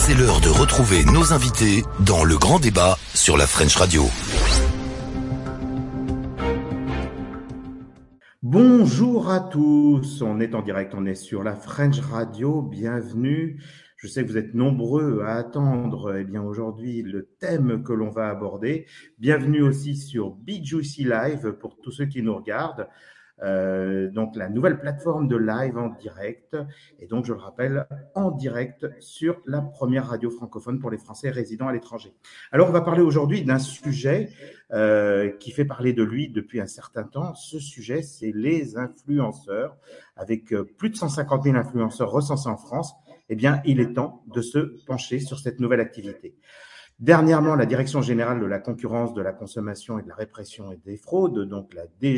C'est l'heure de retrouver nos invités dans le grand débat sur la French Radio. Bonjour à tous, on est en direct, on est sur la French Radio, bienvenue. Je sais que vous êtes nombreux à attendre aujourd'hui le thème que l'on va aborder. Bienvenue aussi sur BJuicy Live pour tous ceux qui nous regardent. Donc la nouvelle plateforme de live en direct, et donc je le rappelle, en direct sur la première radio francophone pour les Français résidant à l'étranger. Alors on va parler aujourd'hui d'un sujet qui fait parler de lui depuis un certain temps. Ce sujet, c'est les influenceurs. Avec plus de 150 000 influenceurs recensés en France, eh bien il est temps de se pencher sur cette nouvelle activité. Dernièrement, la Direction générale de la concurrence, de la consommation et de la répression et des fraudes, donc la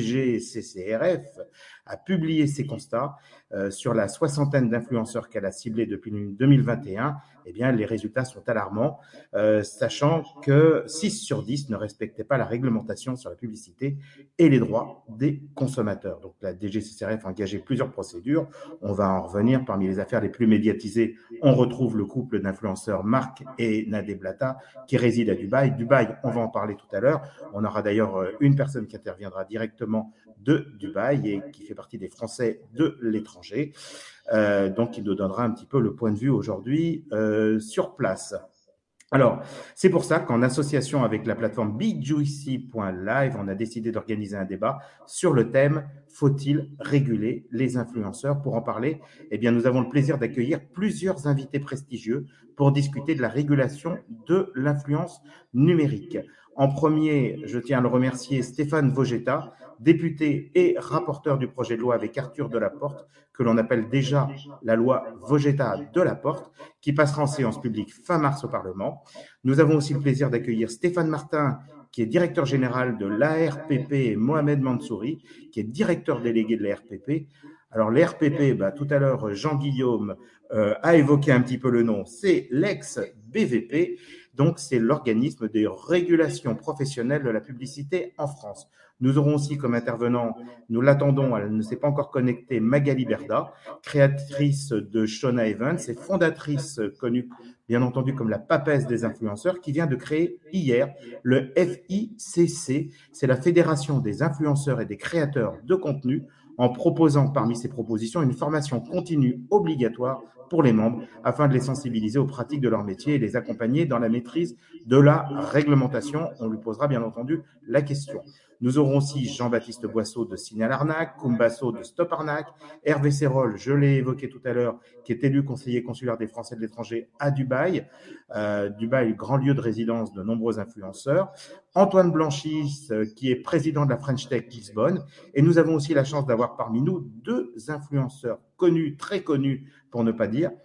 DGCCRF, a publié ses constats sur la soixantaine d'influenceurs qu'elle a ciblés depuis 2021. Eh bien, les résultats sont alarmants, sachant que 6 sur 10 ne respectaient pas la réglementation sur la publicité et les droits des consommateurs. Donc, la DGCCRF a engagé plusieurs procédures. On va en revenir. Parmi les affaires les plus médiatisées, on retrouve le couple d'influenceurs Marc et Nadé Blata, qui réside à Dubaï. Dubaï, on va en parler tout à l'heure. On aura d'ailleurs une personne qui interviendra directement de Dubaï et qui fait partie des Français de l'étranger. Donc, il nous donnera un petit peu le point de vue aujourd'hui sur place. Alors, c'est pour ça qu'en association avec la plateforme BJuicy.live, on a décidé d'organiser un débat sur le thème « Faut-il réguler les influenceurs ?» Pour en parler, eh bien, nous avons le plaisir d'accueillir plusieurs invités prestigieux pour discuter de la régulation de l'influence numérique. En premier, je tiens à le remercier, Stéphane Vogetta, député et rapporteur du projet de loi avec Arthur Delaporte, que l'on appelle déjà la loi Vogetta-Delaporte, qui passera en séance publique fin mars au Parlement. Nous avons aussi le plaisir d'accueillir Stéphane Martin, qui est directeur général de l'ARPP, et Mohamed Mansouri, qui est directeur délégué de l'ARPP. Alors l'ARPP, tout à l'heure, Jean-Guillaume a évoqué un petit peu le nom, c'est l'ex-BVP, donc c'est l'organisme de régulation professionnelle de la publicité en France. Nous aurons aussi comme intervenant, nous l'attendons, elle ne s'est pas encore connectée, Magali Berda, créatrice de Shona Evans et fondatrice connue bien entendu comme la papesse des influenceurs, qui vient de créer hier le FICC, c'est la Fédération des influenceurs et des créateurs de contenu, en proposant parmi ses propositions une formation continue obligatoire pour les membres afin de les sensibiliser aux pratiques de leur métier et les accompagner dans la maîtrise de la réglementation. On lui posera bien entendu la question. Nous aurons aussi Jean-Baptiste Boisseau de Signal Arnaque, Koumbasso de Stop Arnaque, Hervé Serrol, je l'ai évoqué tout à l'heure, qui est élu conseiller consulaire des Français de l'étranger à Dubaï. Dubaï, grand lieu de résidence de nombreux influenceurs. Antoine Blanchis, qui est président de la French Tech Lisbonne. Et nous avons aussi la chance d'avoir parmi nous deux influenceurs connus, très connus pour ne pas dire,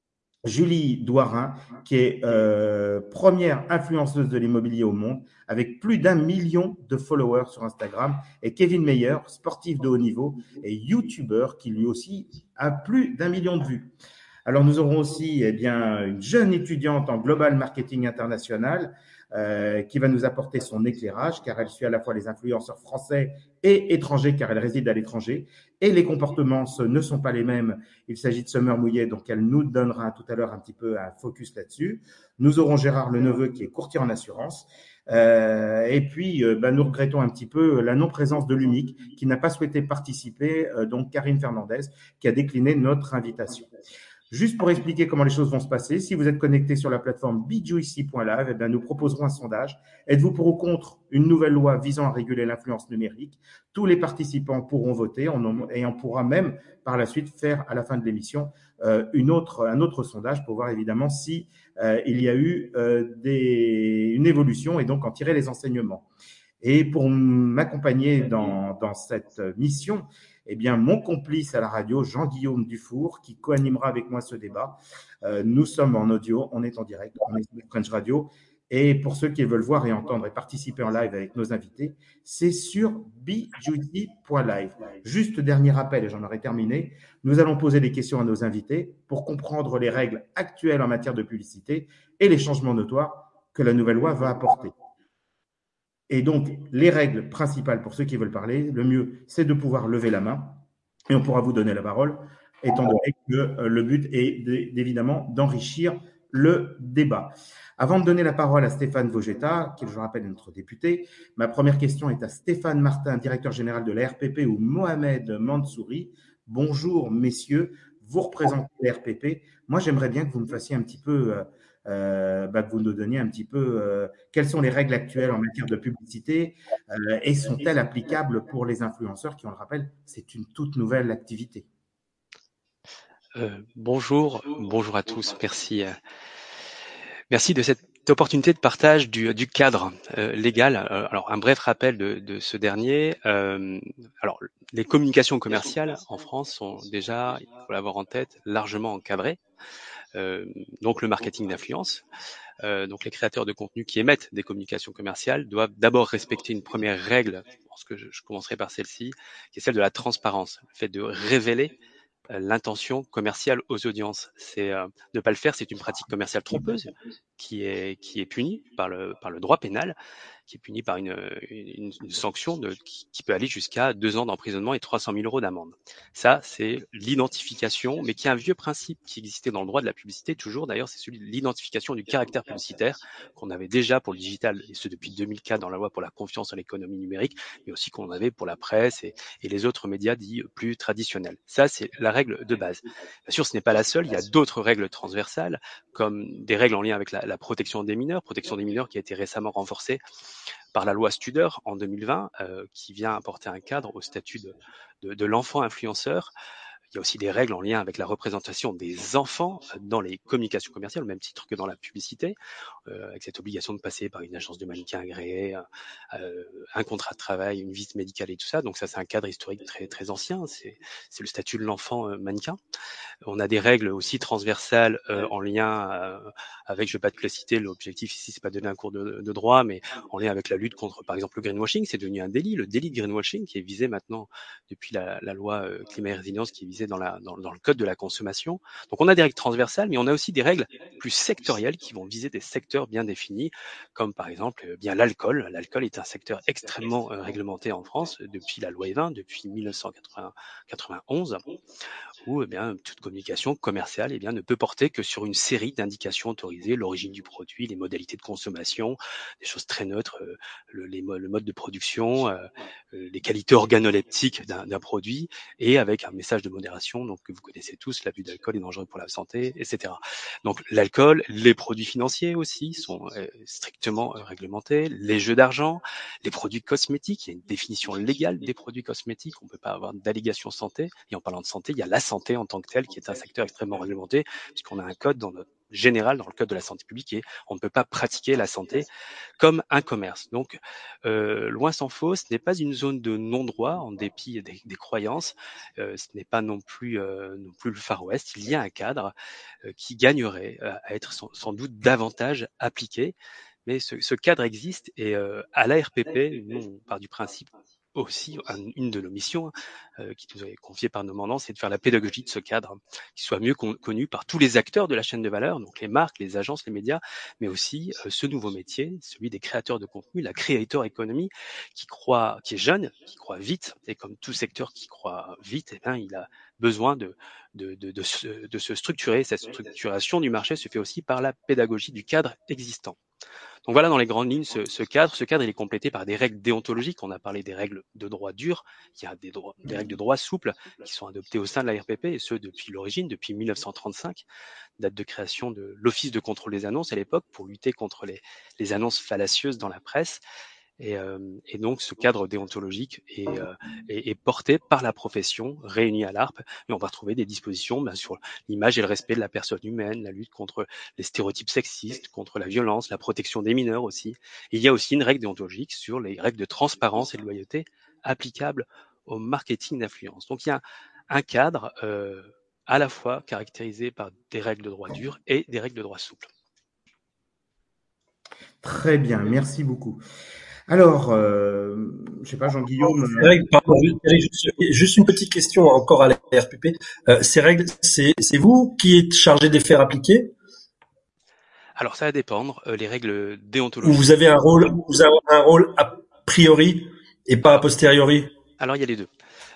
Julie Douarin, qui est première influenceuse de l'immobilier au monde, avec plus d'1 million de followers sur Instagram, et Kevin Meyer, sportif de haut niveau et youtubeur, qui lui aussi a plus d'1 million de vues. Alors nous aurons aussi une jeune étudiante en Global Marketing International, qui va nous apporter son éclairage, car elle suit à la fois les influenceurs français et étrangers, car elle réside à l'étranger, et les comportements ne sont pas les mêmes. Il s'agit de Summer Mouillet, donc elle nous donnera tout à l'heure un petit peu un focus là-dessus. Nous aurons Gérard Leneveu, qui est courtier en assurance, et puis nous regrettons un petit peu la non-présence de l'UNIC, qui n'a pas souhaité participer, donc Karine Fernandez, qui a décliné notre invitation. Juste pour expliquer comment les choses vont se passer, si vous êtes connecté sur la plateforme BJuicy.live, nous proposerons un sondage. Êtes-vous pour ou contre une nouvelle loi visant à réguler l'influence numérique? Tous les participants pourront voter et on pourra même par la suite faire à la fin de l'émission un autre sondage pour voir évidemment si il y a eu une évolution et donc en tirer les enseignements. Et pour m'accompagner dans cette mission, mon complice à la radio, Jean-Guillaume Dufour, qui co-animera avec moi ce débat. Nous sommes en audio, on est en direct, on est sur French Radio. Et pour ceux qui veulent voir et entendre et participer en live avec nos invités, c'est sur BJuicy.live. Juste dernier rappel, et j'en aurai terminé, nous allons poser des questions à nos invités pour comprendre les règles actuelles en matière de publicité et les changements notoires que la nouvelle loi va apporter. Et donc, les règles principales pour ceux qui veulent parler, le mieux, c'est de pouvoir lever la main et on pourra vous donner la parole, étant donné que le but est évidemment d'enrichir le débat. Avant de donner la parole à Stéphane Vogetta, qui, je rappelle, est notre député, ma première question est à Stéphane Martin, directeur général de la RPP, ou Mohamed Mansouri. Bonjour, messieurs, vous représentez la RPP. Moi, j'aimerais bien que vous me fassiez un petit peu, que vous nous donniez un petit peu quelles sont les règles actuelles en matière de publicité et sont-elles applicables pour les influenceurs qui, on le rappelle, c'est une toute nouvelle activité. Bonjour à tous. Merci de cette opportunité de partage du cadre légal. Alors, un bref rappel de ce dernier. Alors, les communications commerciales en France sont déjà, il faut l'avoir en tête, largement encadrées. Donc, le marketing d'influence. Donc, les créateurs de contenu qui émettent des communications commerciales doivent d'abord respecter une première règle. Je pense que je commencerai par celle-ci, qui est celle de la transparence, le fait de révéler l'intention commerciale aux audiences. C'est ne pas le faire, c'est une pratique commerciale trompeuse qui est punie par le droit pénal, qui est punie par une sanction qui peut aller jusqu'à 2 ans d'emprisonnement et 300 000 € d'amende. Ça, c'est l'identification, mais qui est un vieux principe qui existait dans le droit de la publicité, toujours d'ailleurs, c'est celui de l'identification du caractère publicitaire qu'on avait déjà pour le digital, et ce depuis 2004 dans la loi pour la confiance en l'économie numérique, mais aussi qu'on avait pour la presse et les autres médias dits plus traditionnels. Ça, c'est la règle de base. Bien sûr, ce n'est pas la seule, il y a d'autres règles transversales, comme des règles en lien avec la protection des mineurs qui a été récemment renforcée par la loi Studer en 2020, qui vient apporter un cadre au statut de l'enfant influenceur. Il y a aussi des règles en lien avec la représentation des enfants dans les communications commerciales, au même titre que dans la publicité, avec cette obligation de passer par une agence de mannequin agréée, un contrat de travail, une visite médicale et tout ça. Donc ça, c'est un cadre historique très, très ancien. C'est le statut de l'enfant mannequin. On a des règles aussi transversales en lien avec, je ne vais pas te le citer, l'objectif ici, c'est pas de donner un cours de droit, mais en lien avec la lutte contre, par exemple, le greenwashing. C'est devenu un délit, le délit de greenwashing, qui est visé maintenant depuis la loi climat et résilience, qui est visée dans le code de la consommation. Donc on a des règles transversales, mais on a aussi des règles plus sectorielles qui vont viser des secteurs bien définis, comme par exemple bien l'alcool. L'alcool est un secteur extrêmement réglementé en France depuis la loi Evin, depuis 1991, où toute communication commerciale ne peut porter que sur une série d'indications autorisées, l'origine du produit, les modalités de consommation, des choses très neutres, le mode de production, les qualités organoleptiques d'un produit, et avec un message de modération, donc que vous connaissez tous, l'abus d'alcool est dangereux pour la santé, etc. Donc l'alcool, les produits financiers aussi sont strictement réglementés, les jeux d'argent, les produits cosmétiques, il y a une définition légale des produits cosmétiques, on ne peut pas avoir d'allégation santé, et en parlant de santé, il y a la santé en tant que telle, qui est un secteur extrêmement réglementé, puisqu'on a un code dans notre général, dans le code de la santé publique, et on ne peut pas pratiquer la santé comme un commerce. Donc, loin s'en faut, ce n'est pas une zone de non-droit, en dépit des croyances, ce n'est pas non plus le Far West, il y a un cadre qui gagnerait à être sans doute davantage appliqué, mais ce cadre existe, et à la RPP, nous, on part du principe aussi, une de nos missions qui nous est confiée par nos mandants, c'est de faire la pédagogie de ce cadre, qui soit mieux connu par tous les acteurs de la chaîne de valeur, donc les marques, les agences, les médias, mais aussi ce nouveau métier, celui des créateurs de contenu, la creator economy, qui est jeune, qui croît vite, et comme tout secteur qui croît vite, il a besoin de se structurer. Cette structuration du marché se fait aussi par la pédagogie du cadre existant. Donc voilà, dans les grandes lignes, ce cadre, il est complété par des règles déontologiques. On a parlé des règles de droit dur. Il y a des règles de droit souple qui sont adoptées au sein de la RPP, et ce depuis l'origine, depuis 1935, date de création de l'Office de contrôle des annonces à l'époque, pour lutter contre les annonces fallacieuses dans la presse. Et donc ce cadre déontologique est porté par la profession réunie à l'ARPE, mais on va retrouver des dispositions sur l'image et le respect de la personne humaine, la lutte contre les stéréotypes sexistes, contre la violence, la protection des mineurs aussi. Et il y a aussi une règle déontologique sur les règles de transparence et de loyauté applicables au marketing d'influence. Donc il y a un cadre à la fois caractérisé par des règles de droit dur et des règles de droit souple. Très bien, merci beaucoup. Alors, je ne sais pas, Jean-Guillaume. Juste une petite question encore à la RPP. Ces règles, c'est vous qui êtes chargé de les faire appliquer? Alors ça va dépendre. Les règles déontologiques. Ou vous avez un rôle a priori et pas a posteriori? Alors il y a les deux.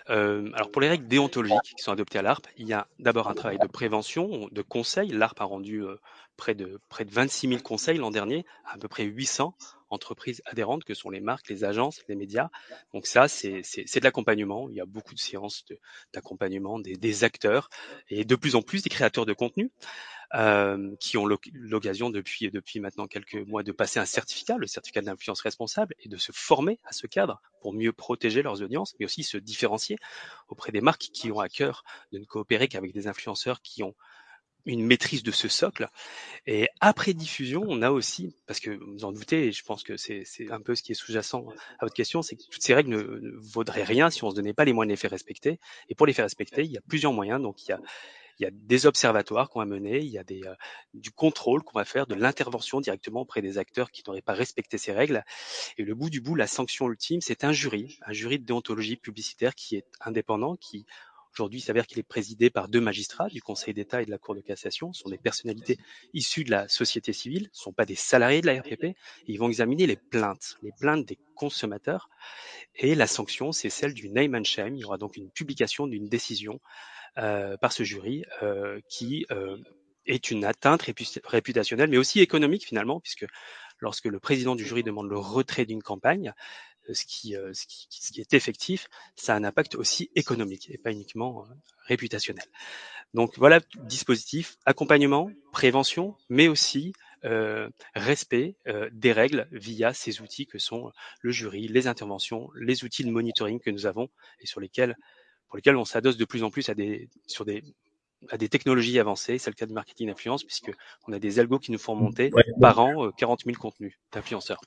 Alors pour les règles déontologiques qui sont adoptées à l'ARPE, il y a d'abord un travail de prévention, de conseil. L'ARPE a rendu près de 26 000 conseils l'an dernier, à peu près 800 entreprises adhérentes que sont les marques, les agences, les médias. Donc ça, c'est de l'accompagnement. Il y a beaucoup de séances d'accompagnement des acteurs et de plus en plus des créateurs de contenu qui ont l'occasion depuis maintenant quelques mois de passer un certificat, le certificat d'influence responsable, et de se former à ce cadre pour mieux protéger leurs audiences, mais aussi se différencier auprès des marques qui ont à cœur de ne coopérer qu'avec des influenceurs qui ont une maîtrise de ce socle. Et après diffusion, on a aussi, parce que vous en doutez, et je pense que c'est un peu ce qui est sous-jacent à votre question, c'est que toutes ces règles ne vaudraient rien si on se donnait pas les moyens de les faire respecter. Et pour les faire respecter, il y a plusieurs moyens. Donc il y a des observatoires qu'on va mener, il y a du contrôle qu'on va faire, de l'intervention directement auprès des acteurs qui n'auraient pas respecté ces règles. Et le bout du bout, la sanction ultime, c'est un jury de déontologie publicitaire qui est indépendant, qui aujourd'hui s'avère qu'il est présidé par 2 magistrats du Conseil d'État et de la Cour de cassation. Ce sont des personnalités issues de la société civile, ce ne sont pas des salariés de la RPP, et ils vont examiner les plaintes des consommateurs. Et la sanction, c'est celle du name and shame. Il y aura donc une publication d'une décision par ce jury qui est une atteinte réputationnelle, mais aussi économique finalement, puisque lorsque le président du jury demande le retrait d'une campagne, ce qui est effectif, ça a un impact aussi économique et pas uniquement réputationnel. Donc voilà, dispositif, accompagnement, prévention, mais aussi respect des règles via ces outils que sont le jury, les interventions, les outils de monitoring que nous avons et pour lesquels on s'adosse de plus en plus à des technologies avancées. C'est le cas du marketing d'influence, puisque on a des algos qui nous font monter par an 40 000 contenus d'influenceurs.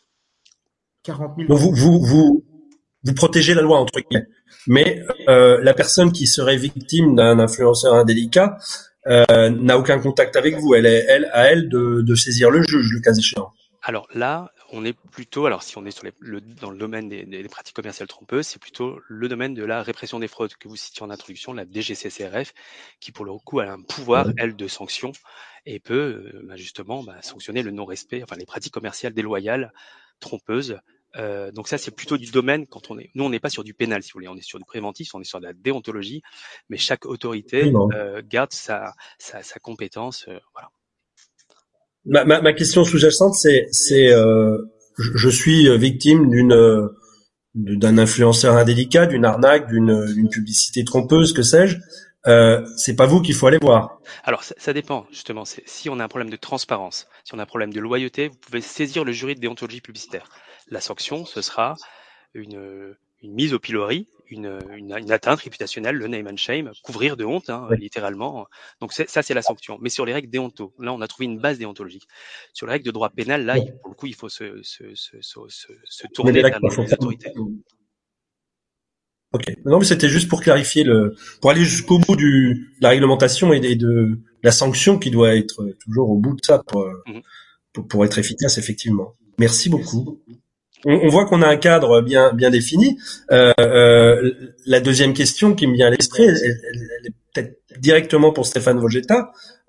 40 000 Donc vous protégez la loi entre guillemets, mais la personne qui serait victime d'un influenceur indélicat n'a aucun contact avec vous. Elle à elle de saisir le juge le cas échéant. Alors là, on est plutôt, alors si on est sur dans le domaine des pratiques commerciales trompeuses, c'est plutôt le domaine de la répression des fraudes que vous citiez en introduction, la DGCCRF, qui pour le coup a un pouvoir, elle, de sanction et peut justement sanctionner le non-respect, enfin les pratiques commerciales déloyales, trompeuses. Donc ça, c'est plutôt du domaine nous, on n'est pas sur du pénal, si vous voulez, on est sur du préventif, on est sur de la déontologie, mais chaque autorité garde sa compétence, voilà. Ma question sous-jacente, c'est je suis victime d'un influenceur indélicat, d'une arnaque, d'une publicité trompeuse, que sais-je. C'est pas vous qu'il faut aller voir. Alors ça dépend justement. Si on a un problème de transparence, si on a un problème de loyauté, vous pouvez saisir le jury de déontologie publicitaire. La sanction, ce sera une mise au pilori, une atteinte réputationnelle, le name and shame, couvrir de honte, littéralement. Donc ça, c'est la sanction. Mais sur les règles déonto, là, on a trouvé une base déontologique. Sur les règles de droit pénal, là, pour le coup, il faut se tourner vers les autorités. Ok. Non, mais c'était juste pour clarifier pour aller jusqu'au bout de la réglementation et de la sanction qui doit être toujours au bout de ça pour être efficace, effectivement. Merci beaucoup. On voit qu'on a un cadre bien défini. La deuxième question qui me vient à l'esprit, elle est peut-être directement pour Stéphane Vogetta.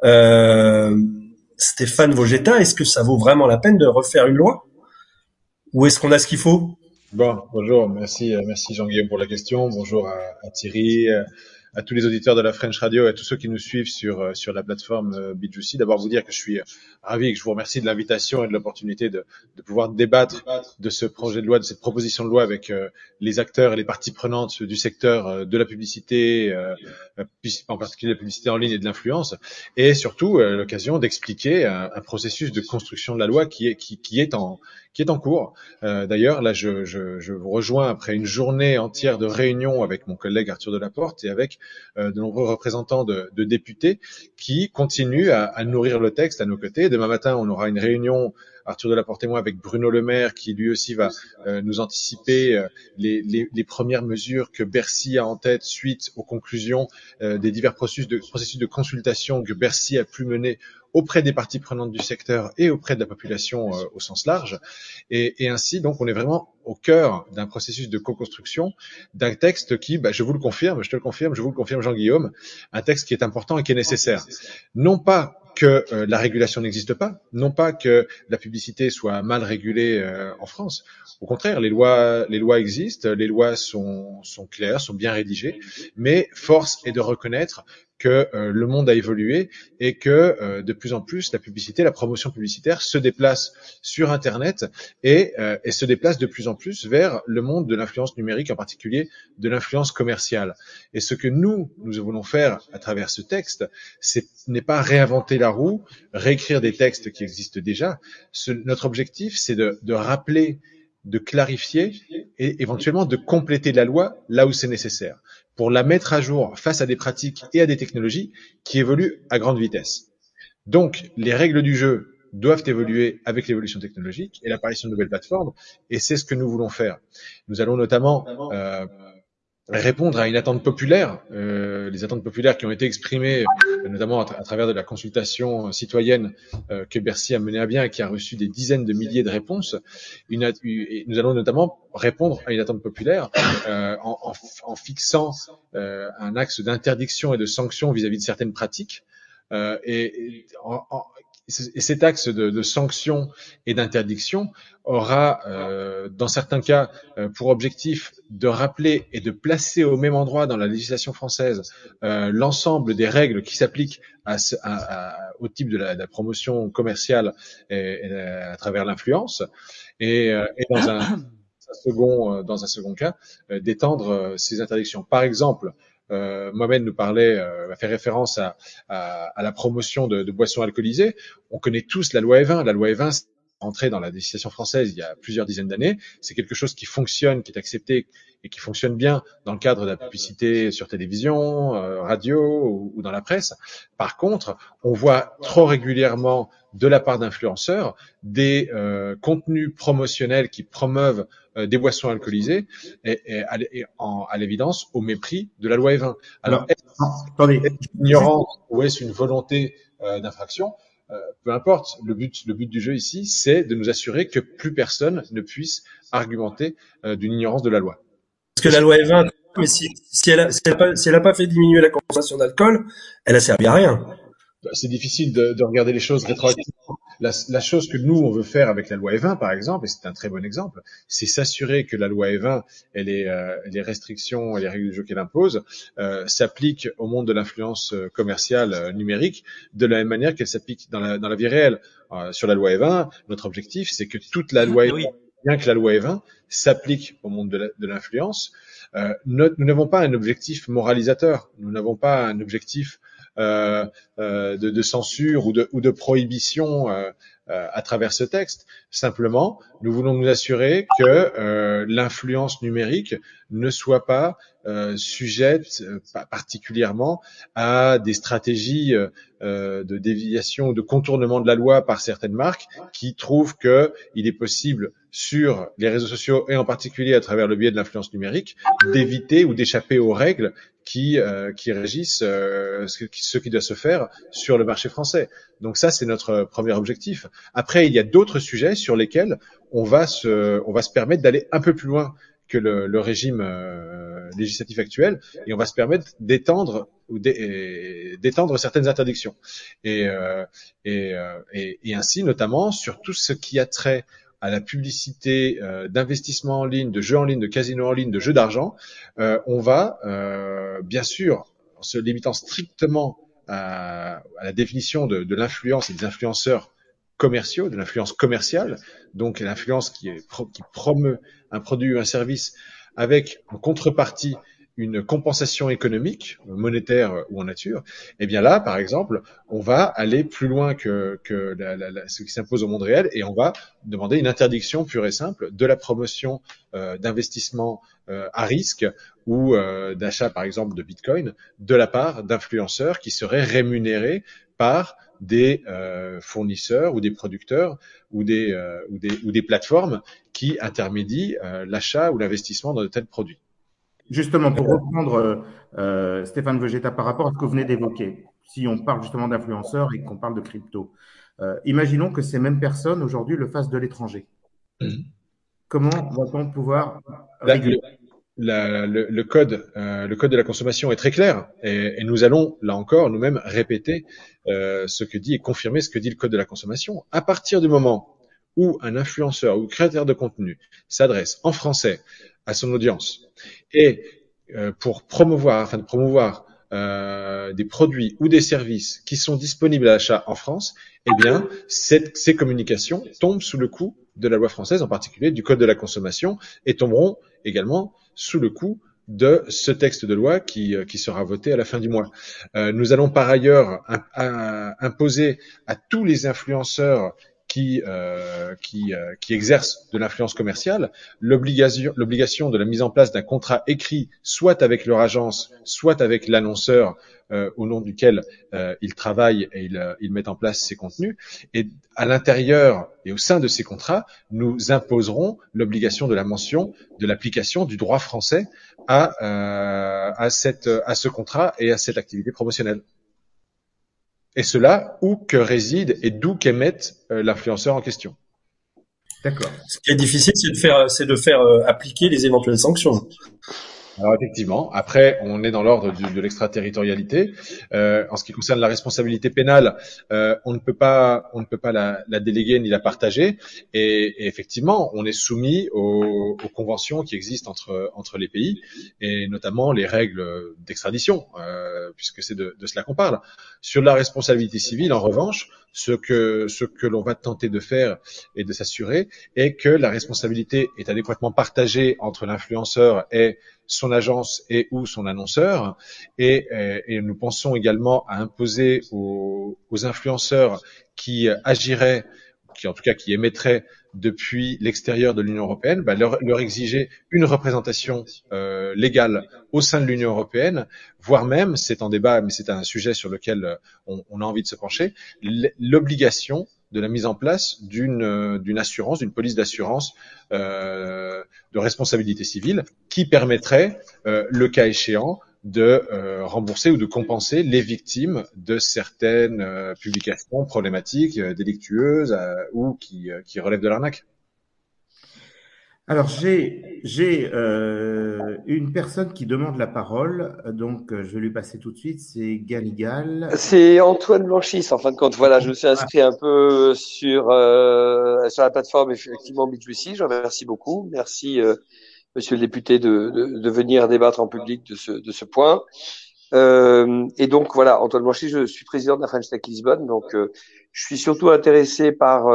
Stéphane Vogetta, est-ce que ça vaut vraiment la peine de refaire une loi? Ou est-ce qu'on a ce qu'il faut? Bon, bonjour, merci Jean-Guillaume pour la question. Bonjour à Thierry, à tous les auditeurs de la French Radio et à tous ceux qui nous suivent sur la plateforme BitJuicy. D'abord vous dire que je suis ravi et que je vous remercie de l'invitation et de l'opportunité de pouvoir débattre de ce projet de loi, de cette proposition de loi avec les acteurs et les parties prenantes du secteur de la publicité, en particulier la publicité en ligne et de l'influence, et surtout l'occasion d'expliquer un processus de construction de la loi qui est en cours. D'ailleurs, là, je vous rejoins après une journée entière de réunions avec mon collègue Arthur Delaporte et avec de nombreux représentants de députés qui continuent à nourrir le texte à nos côtés. Demain matin, on aura une réunion, Arthur Delaporte et moi, avec Bruno Le Maire, qui lui aussi va nous anticiper les premières mesures que Bercy a en tête suite aux conclusions des divers processus de consultation que Bercy a pu mener auprès des parties prenantes du secteur et auprès de la population au sens large. Et ainsi, donc, on est vraiment au cœur d'un processus de co-construction, d'un texte qui, je vous le confirme, je te le confirme, je vous le confirme, Jean-Guillaume, un texte qui est important et qui est nécessaire. Non pas que la régulation n'existe pas, non pas que la publicité soit mal régulée en France. Au contraire, les lois existent, les lois sont claires, sont bien rédigées, mais force est de reconnaître que le monde a évolué et que de plus en plus la publicité, la promotion publicitaire se déplace sur Internet et se déplace de plus en plus vers le monde de l'influence numérique, en particulier de l'influence commerciale. Et ce que nous voulons faire à travers ce texte, n'est pas réinventer la roue, réécrire des textes qui existent déjà. Notre objectif, c'est de rappeler, de clarifier et éventuellement de compléter la loi là où c'est nécessaire, pour la mettre à jour face à des pratiques et à des technologies qui évoluent à grande vitesse. Donc, les règles du jeu doivent évoluer avec l'évolution technologique et l'apparition de nouvelles plateformes, et c'est ce que nous voulons faire. Nous allons notamment répondre à une attente populaire, les attentes populaires qui ont été exprimées notamment à travers de la consultation citoyenne que Bercy a menée à bien et qui a reçu des dizaines de milliers de réponses. Nous allons notamment répondre à une attente populaire en fixant un axe d'interdiction et de sanction vis-à-vis de certaines pratiques. Et cet axe de sanction et d'interdiction aura, dans certains cas, pour objectif de rappeler et de placer au même endroit dans la législation française l'ensemble des règles qui s'appliquent au type de la promotion commerciale et à travers l'influence, et dans un second cas, d'étendre ces interdictions. Par exemple, Mohamed nous parlait, a fait référence à la promotion de boissons alcoolisées. On connaît tous la loi Evin. La loi Evin, c'est entrée dans la législation française il y a plusieurs dizaines d'années. C'est quelque chose qui fonctionne, qui est accepté et qui fonctionne bien dans le cadre de la publicité sur télévision, radio ou dans la presse. Par contre, on voit trop régulièrement de la part d'influenceurs des contenus promotionnels qui promeuvent des boissons alcoolisées et à l'évidence au mépris de la loi Evin. Alors, est-ce une ignorance ou est-ce une volonté d'infraction? Peu importe. Le but du jeu ici, c'est de nous assurer que plus personne ne puisse argumenter d'une ignorance de la loi. Parce que la loi Evin, mais si elle a pas fait diminuer la consommation d'alcool, elle a servi à rien. C'est difficile de regarder les choses rétroactivement. La chose que nous, on veut faire avec la loi Evin, par exemple, et c'est un très bon exemple, c'est s'assurer que la loi Evin et les restrictions et les règles du jeu qu'elle impose s'appliquent au monde de l'influence commerciale numérique de la même manière qu'elle s'applique dans la vie réelle. Sur la loi Evin, notre objectif, c'est que toute la loi Evin, bien que la loi Evin s'applique au monde de l'influence, nous n'avons pas un objectif moralisateur, nous n'avons pas un objectif de censure ou de prohibition à travers ce texte. Simplement, nous voulons nous assurer que l'influence numérique ne soit pas sujette particulièrement à des stratégies de déviation ou de contournement de la loi par certaines marques qui trouvent que il est possible sur les réseaux sociaux et en particulier à travers le biais de l'influence numérique d'éviter ou d'échapper aux règles qui régissent ce qui doit se faire sur le marché français. Donc ça, c'est notre premier objectif. Après, il y a d'autres sujets sur lesquels on va se permettre d'aller un peu plus loin que le régime législatif actuel, et on va se permettre d'étendre certaines interdictions, et ainsi notamment sur tout ce qui a trait à la publicité d'investissement en ligne, de jeux en ligne, de casinos en ligne, de jeux d'argent. On va bien sûr, en se limitant strictement à la définition de l'influence et des influenceurs commerciaux, de l'influence commerciale, donc l'influence qui promeut un produit ou un service avec en contrepartie une compensation économique, monétaire ou en nature. Et bien là, par exemple, on va aller plus loin que ce qui s'impose au monde réel, et on va demander une interdiction pure et simple de la promotion d'investissement à risque ou d'achat, par exemple, de Bitcoin de la part d'influenceurs qui seraient rémunérés par des fournisseurs ou des producteurs ou des plateformes qui intermédient l'achat ou l'investissement dans de tels produits. Justement, pour reprendre Stéphane Vegeta par rapport à ce que vous venez d'évoquer, si on parle justement d'influenceurs et qu'on parle de crypto, imaginons que ces mêmes personnes aujourd'hui le fassent de l'étranger. Comment va-t-on pouvoir réguler ? le code de la consommation est très clair et nous allons là encore nous-mêmes répéter ce que dit et confirmer ce que dit le code de la consommation. À partir du moment où un influenceur ou créateur de contenu s'adresse en français à son audience et afin de promouvoir des produits ou des services qui sont disponibles à l'achat en France, eh bien, ces communications tombent sous le coup de la loi française, en particulier du Code de la consommation, et tomberont également sous le coup de ce texte de loi qui sera voté à la fin du mois. Nous allons par ailleurs imposer à tous les influenceurs qui exercent de l'influence commerciale l'obligation de la mise en place d'un contrat écrit, soit avec leur agence, soit avec l'annonceur au nom duquel ils travaillent et ils mettent en place ces contenus. Et à l'intérieur et au sein de ces contrats, nous imposerons l'obligation de la mention de l'application du droit français à ce contrat et à cette activité promotionnelle. Et cela où que réside et d'où qu'émette l'influenceur en question. D'accord. Ce qui est difficile, c'est de faire appliquer les éventuelles sanctions. Alors effectivement, après on est dans l'ordre de l'extraterritorialité. En ce qui concerne la responsabilité pénale, on ne peut pas la déléguer ni la partager. Et effectivement, on est soumis aux conventions qui existent entre les pays et notamment les règles d'extradition, puisque c'est de cela qu'on parle. Sur la responsabilité civile, en revanche, ce que l'on va tenter de faire et de s'assurer est que la responsabilité est adéquatement partagée entre l'influenceur et son agence et ou son annonceur, et nous pensons également à imposer aux influenceurs qui agiraient, qui émettraient depuis l'extérieur de l'Union européenne, leur exiger une représentation légale au sein de l'Union européenne, voire même, c'est en débat, mais c'est un sujet sur lequel on a envie de se pencher, l'obligation de la mise en place d'une assurance, d'une police d'assurance de responsabilité civile qui permettrait, le cas échéant, de rembourser ou de compenser les victimes de certaines publications problématiques, délictueuses ou qui relèvent de l'arnaque. Alors, j'ai une personne qui demande la parole, donc je vais lui passer tout de suite, c'est Galigal. C'est Antoine Blanchis, en fin de compte. Voilà, je me suis inscrit un peu sur la plateforme, effectivement, BitJuicy. Je remercie beaucoup. Merci, monsieur le député, de venir débattre en public de ce point. Et donc, voilà, Antoine Blanchis, je suis président de la French Tech Lisbonne. Donc, je suis surtout intéressé par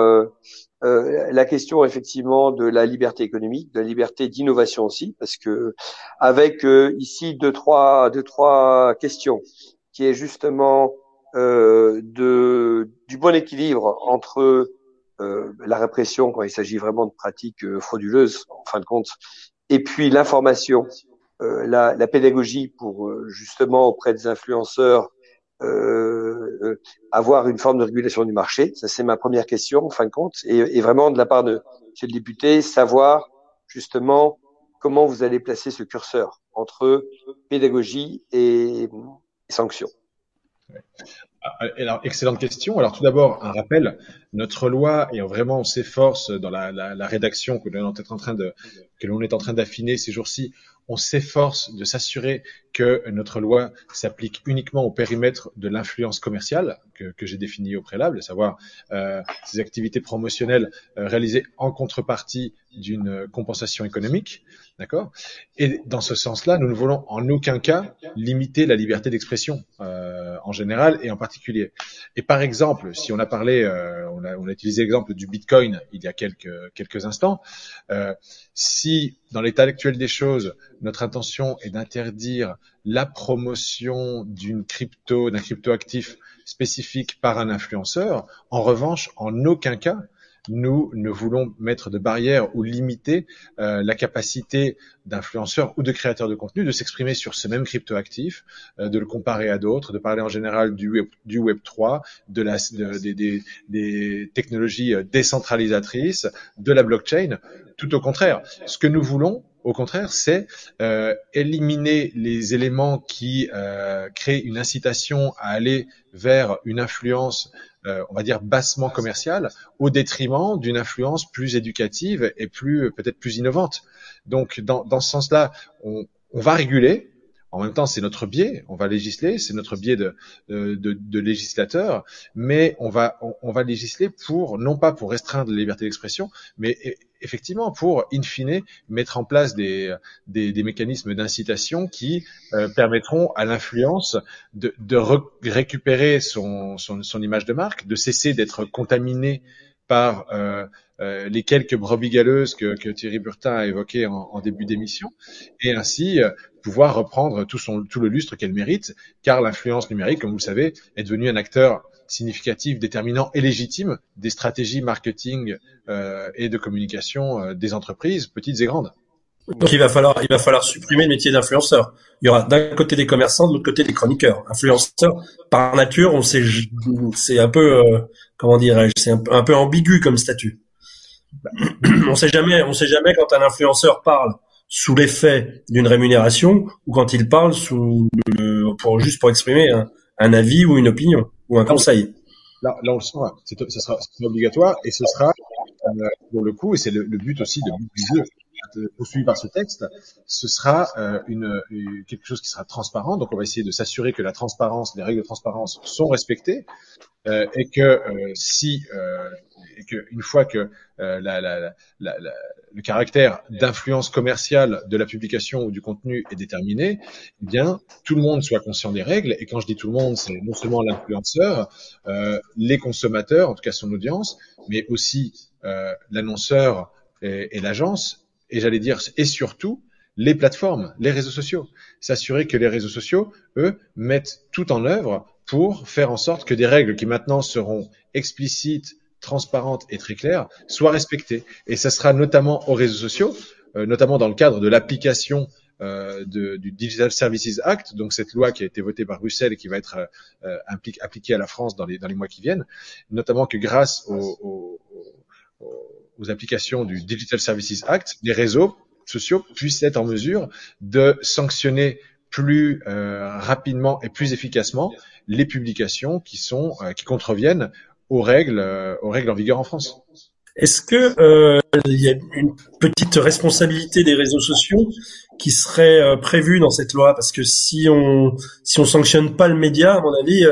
la question effectivement de la liberté économique, de la liberté d'innovation aussi, parce que avec ici deux trois questions, qui est justement du bon équilibre entre la répression quand il s'agit vraiment de pratiques frauduleuses en fin de compte, et puis l'information, la pédagogie pour justement auprès des influenceurs avoir une forme de régulation du marché. Ça, c'est ma première question, en fin de compte. Et vraiment, de la part de monsieur le député, savoir justement comment vous allez placer ce curseur entre pédagogie et sanctions. Alors, excellente question. Alors, tout d'abord, un rappel. Notre loi, et vraiment, on s'efforce dans la rédaction que l'on est en train d'affiner ces jours-ci, on s'efforce de s'assurer que notre loi s'applique uniquement au périmètre de l'influence commerciale que j'ai défini au préalable, à savoir ces activités promotionnelles réalisées en contrepartie d'une compensation économique, d'accord ? Et dans ce sens-là, nous ne voulons en aucun cas limiter la liberté d'expression en général et en particulier. Et par exemple, si on a parlé, on a utilisé l'exemple du Bitcoin il y a quelques instants, si dans l'état actuel des choses, notre intention est d'interdire la promotion d'un cryptoactif spécifique par un influenceur, en revanche, en aucun cas, nous ne voulons mettre de barrières ou limiter la capacité d'influenceurs ou de créateurs de contenu de s'exprimer sur ce même cryptoactif, de le comparer à d'autres, de parler en général du Web 3, des technologies décentralisatrices, de la blockchain. Tout au contraire, ce que nous voulons, Au contraire, c'est éliminer les éléments qui créent une incitation à aller vers une influence, on va dire, bassement commerciale, au détriment d'une influence plus éducative et peut-être plus innovante. Donc, dans ce sens-là, on va réguler. En même temps, c'est notre biais, on va législer, c'est notre biais de législateur, mais on va législer non pas pour restreindre la liberté d'expression, mais effectivement pour, in fine, mettre en place des mécanismes d'incitation qui permettront à l'influence de récupérer son image de marque, de cesser d'être contaminée par les quelques brebis galeuses que Thierry Burtin a évoquées en début d'émission, et ainsi pouvoir reprendre tout le lustre qu'elle mérite, car l'influence numérique, comme vous le savez, est devenue un acteur significatif, déterminant et légitime des stratégies marketing et de communication des entreprises, petites et grandes. Donc il va falloir supprimer le métier d'influenceur. Il y aura d'un côté des commerçants, de l'autre côté des chroniqueurs. Influenceur, par nature, c'est un peu, comment dirais-je, c'est un peu ambigu comme statut. On sait jamais quand un influenceur parle sous l'effet d'une rémunération ou quand il parle juste pour exprimer un avis ou une opinion ou un conseil. Là, on le saura. Ce sera obligatoire et ce sera, pour le coup, et c'est le but aussi du jeu poursuivi par ce texte, ce sera quelque chose qui sera transparent. Donc, on va essayer de s'assurer que la transparence, les règles de transparence sont respectées et que une fois que le caractère d'influence commerciale de la publication ou du contenu est déterminé, eh bien tout le monde soit conscient des règles. Et quand je dis tout le monde, c'est non seulement l'influenceur, les consommateurs, en tout cas son audience, mais aussi l'annonceur et l'agence, et j'allais dire et surtout les plateformes, les réseaux sociaux. S'assurer que les réseaux sociaux, eux, mettent tout en œuvre pour faire en sorte que des règles qui maintenant seront explicites, transparentes et très claires soient respectées. Et ça sera notamment aux réseaux sociaux, notamment dans le cadre de l'application du Digital Services Act, donc cette loi qui a été votée par Bruxelles et qui va être appliquée à la France dans les mois qui viennent, notamment que grâce aux applications du Digital Services Act, les réseaux sociaux puissent être en mesure de sanctionner plus rapidement et plus efficacement les publications qui contreviennent aux règles en vigueur en France. Est-ce que il y a une petite responsabilité des réseaux sociaux qui serait prévue dans cette loi, parce que si on sanctionne pas le média, à mon avis,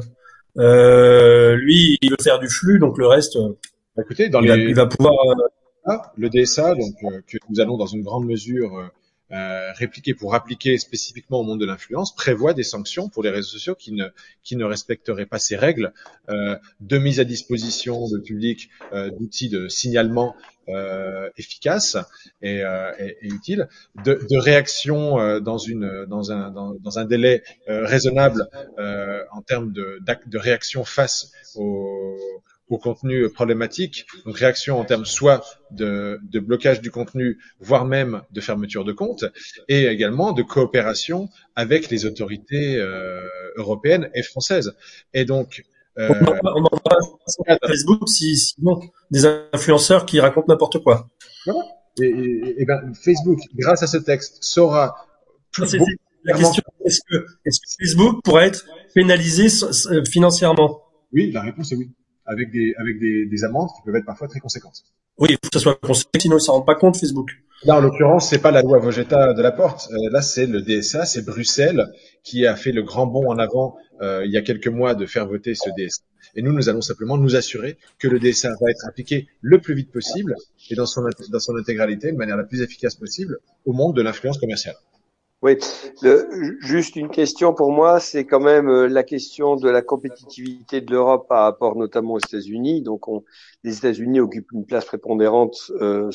lui il veut faire du flux, donc le reste, écoutez, il va pouvoir le DSA, donc que nous allons dans une grande mesure répliquer pour appliquer spécifiquement au monde de l'influence, prévoit des sanctions pour les réseaux sociaux qui ne respecteraient pas ces règles de mise à disposition de public d'outils de signalement efficaces et utiles, de réaction dans un délai raisonnable en termes de réaction face au contenu problématique, donc réaction en termes soit de blocage du contenu, voire même de fermeture de compte, et également de coopération avec les autorités européennes et françaises. Et donc, on en va Facebook sinon des influenceurs qui racontent n'importe quoi. Voilà. Et ben Facebook, grâce à ce texte, saura plus la question, est-ce que Facebook pourrait être pénalisé financièrement? Oui, la réponse est oui. Avec des amendes qui peuvent être parfois très conséquentes. Oui, il faut que ça soit conséquent, sinon ils s'en rendent pas compte, Facebook. Là, en l'occurrence, c'est pas la loi Vogetta de la Porte. Là, c'est le DSA, c'est Bruxelles qui a fait le grand bond en avant il y a quelques mois de faire voter ce DSA. Et nous allons simplement nous assurer que le DSA va être appliqué le plus vite possible et dans son intégralité, de manière la plus efficace possible, au monde de l'influence commerciale. Oui, juste une question pour moi, c'est quand même la question de la compétitivité de l'Europe par rapport notamment aux États-Unis. Donc, les États-Unis occupent une place prépondérante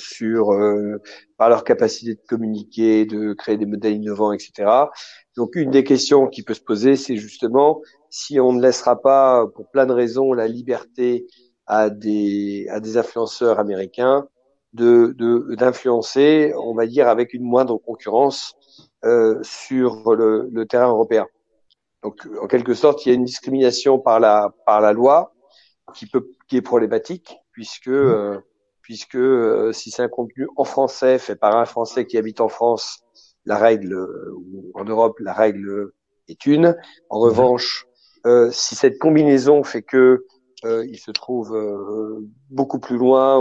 par leur capacité de communiquer, de créer des modèles innovants, etc. Donc, une des questions qui peut se poser, c'est justement si on ne laissera pas, pour plein de raisons, la liberté à des influenceurs américains d'influencer, on va dire, avec une moindre concurrence sur le terrain européen. Donc, en quelque sorte, il y a une discrimination par la loi qui est problématique puisque puisque si c'est un contenu en français fait par un Français qui habite en France, la règle, ou en Europe, la règle est une. En revanche, si cette combinaison fait que il se trouve beaucoup plus loin,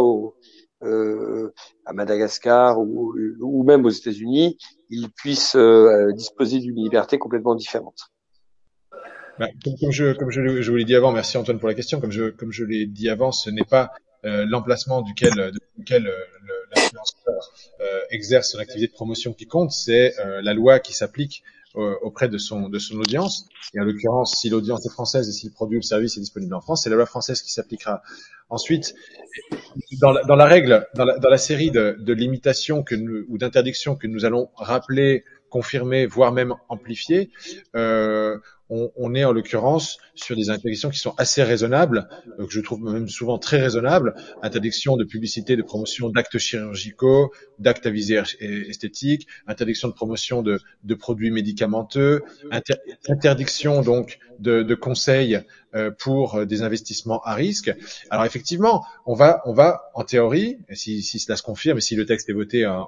à Madagascar ou même aux États-Unis, il puisse disposer d'une liberté complètement différente. Comme je vous l'ai dit avant, merci Antoine pour la question. Comme je l'ai dit avant, ce n'est pas l'emplacement duquel l'influenceur exerce son activité de promotion qui compte, c'est la loi qui s'applique auprès de son audience. Et en l'occurrence, si l'audience est française et si le produit ou le service est disponible en France, c'est la loi française qui s'appliquera. Ensuite, dans la série de limitations ou d'interdictions que nous allons rappeler, confirmer, voire même amplifier, on est en l'occurrence sur des interdictions qui sont assez raisonnables, que je trouve même souvent très raisonnables. Interdiction de publicité, de promotion d'actes chirurgicaux, d'actes à visée esthétique, interdiction de promotion de produits médicamenteux, interdiction donc de conseils pour des investissements à risque. Alors effectivement, on va en théorie, si cela se confirme et si le texte est voté en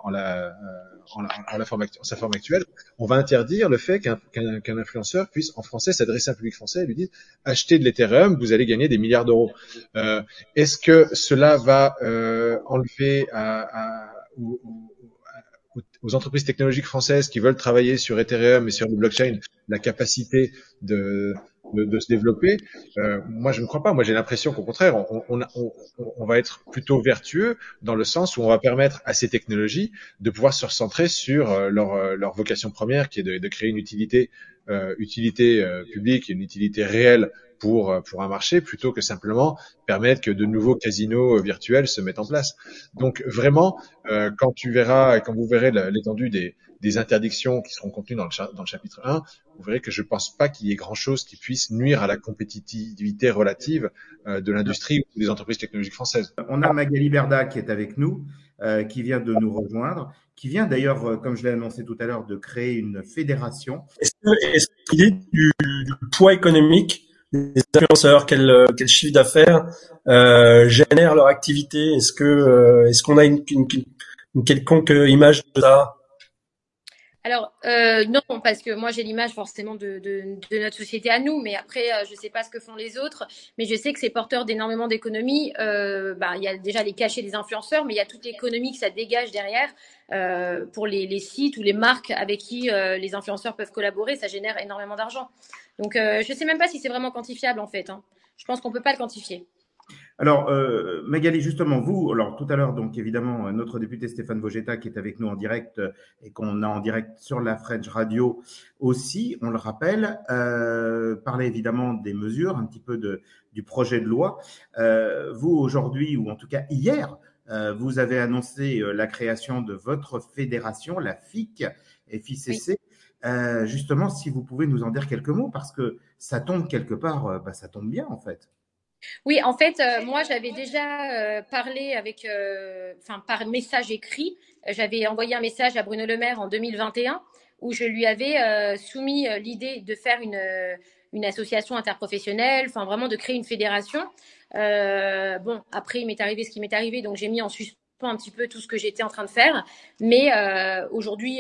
sa forme actuelle, on va interdire le fait qu'un influenceur puisse en français s'adresser à un public français et lui dire achetez de l'Ethereum, vous allez gagner des milliards d'euros. Est-ce que cela va enlever aux entreprises technologiques françaises qui veulent travailler sur Ethereum et sur le blockchain la capacité de se développer? Moi, je ne crois pas. Moi, j'ai l'impression qu'au contraire, on va être plutôt vertueux dans le sens où on va permettre à ces technologies de pouvoir se recentrer sur leur vocation première, qui est de créer une utilité publique, une utilité réelle pour un marché, plutôt que simplement permettre que de nouveaux casinos virtuels se mettent en place. Donc vraiment, quand vous verrez l'étendue des interdictions qui seront contenues dans le chapitre 1, vous verrez que je pense pas qu'il y ait grand-chose qui puisse nuire à la compétitivité relative de l'industrie ou des entreprises technologiques françaises. On a Magali Berda qui est avec nous, qui vient de nous rejoindre, qui vient d'ailleurs, comme je l'ai annoncé tout à l'heure, de créer une fédération. Est-ce qu'il y a du poids économique des influenceurs, quel chiffre d'affaires génèrent leur activité? Est-ce qu'on a une quelconque image de ça? Alors non, parce que moi j'ai l'image forcément de notre société à nous, mais après je sais pas ce que font les autres, mais je sais que c'est porteur d'énormément d'économies. Il y a déjà les cachets des influenceurs, mais il y a toute l'économie que ça dégage derrière pour les sites ou les marques avec qui les influenceurs peuvent collaborer, ça génère énormément d'argent. Donc je sais même pas si c'est vraiment quantifiable en fait. Je pense qu'on peut pas le quantifier. Alors, Magali, justement, vous, alors tout à l'heure, donc évidemment, notre député Stéphane Vogetta qui est avec nous en direct et qu'on a en direct sur la French Radio aussi, on le rappelle, parlait évidemment des mesures, un petit peu du projet de loi. Vous, aujourd'hui, ou en tout cas hier, vous avez annoncé la création de votre fédération, la FIC, FICC. Oui. Justement, si vous pouvez nous en dire quelques mots, parce que ça tombe quelque part, ça tombe bien en fait. Oui, en fait, moi, j'avais déjà parlé par message écrit. J'avais envoyé un message à Bruno Le Maire en 2021 où je lui avais soumis l'idée de faire une association interprofessionnelle, vraiment de créer une fédération. Après, il m'est arrivé ce qui m'est arrivé, donc j'ai mis en suspens un petit peu tout ce que j'étais en train de faire. Mais aujourd'hui,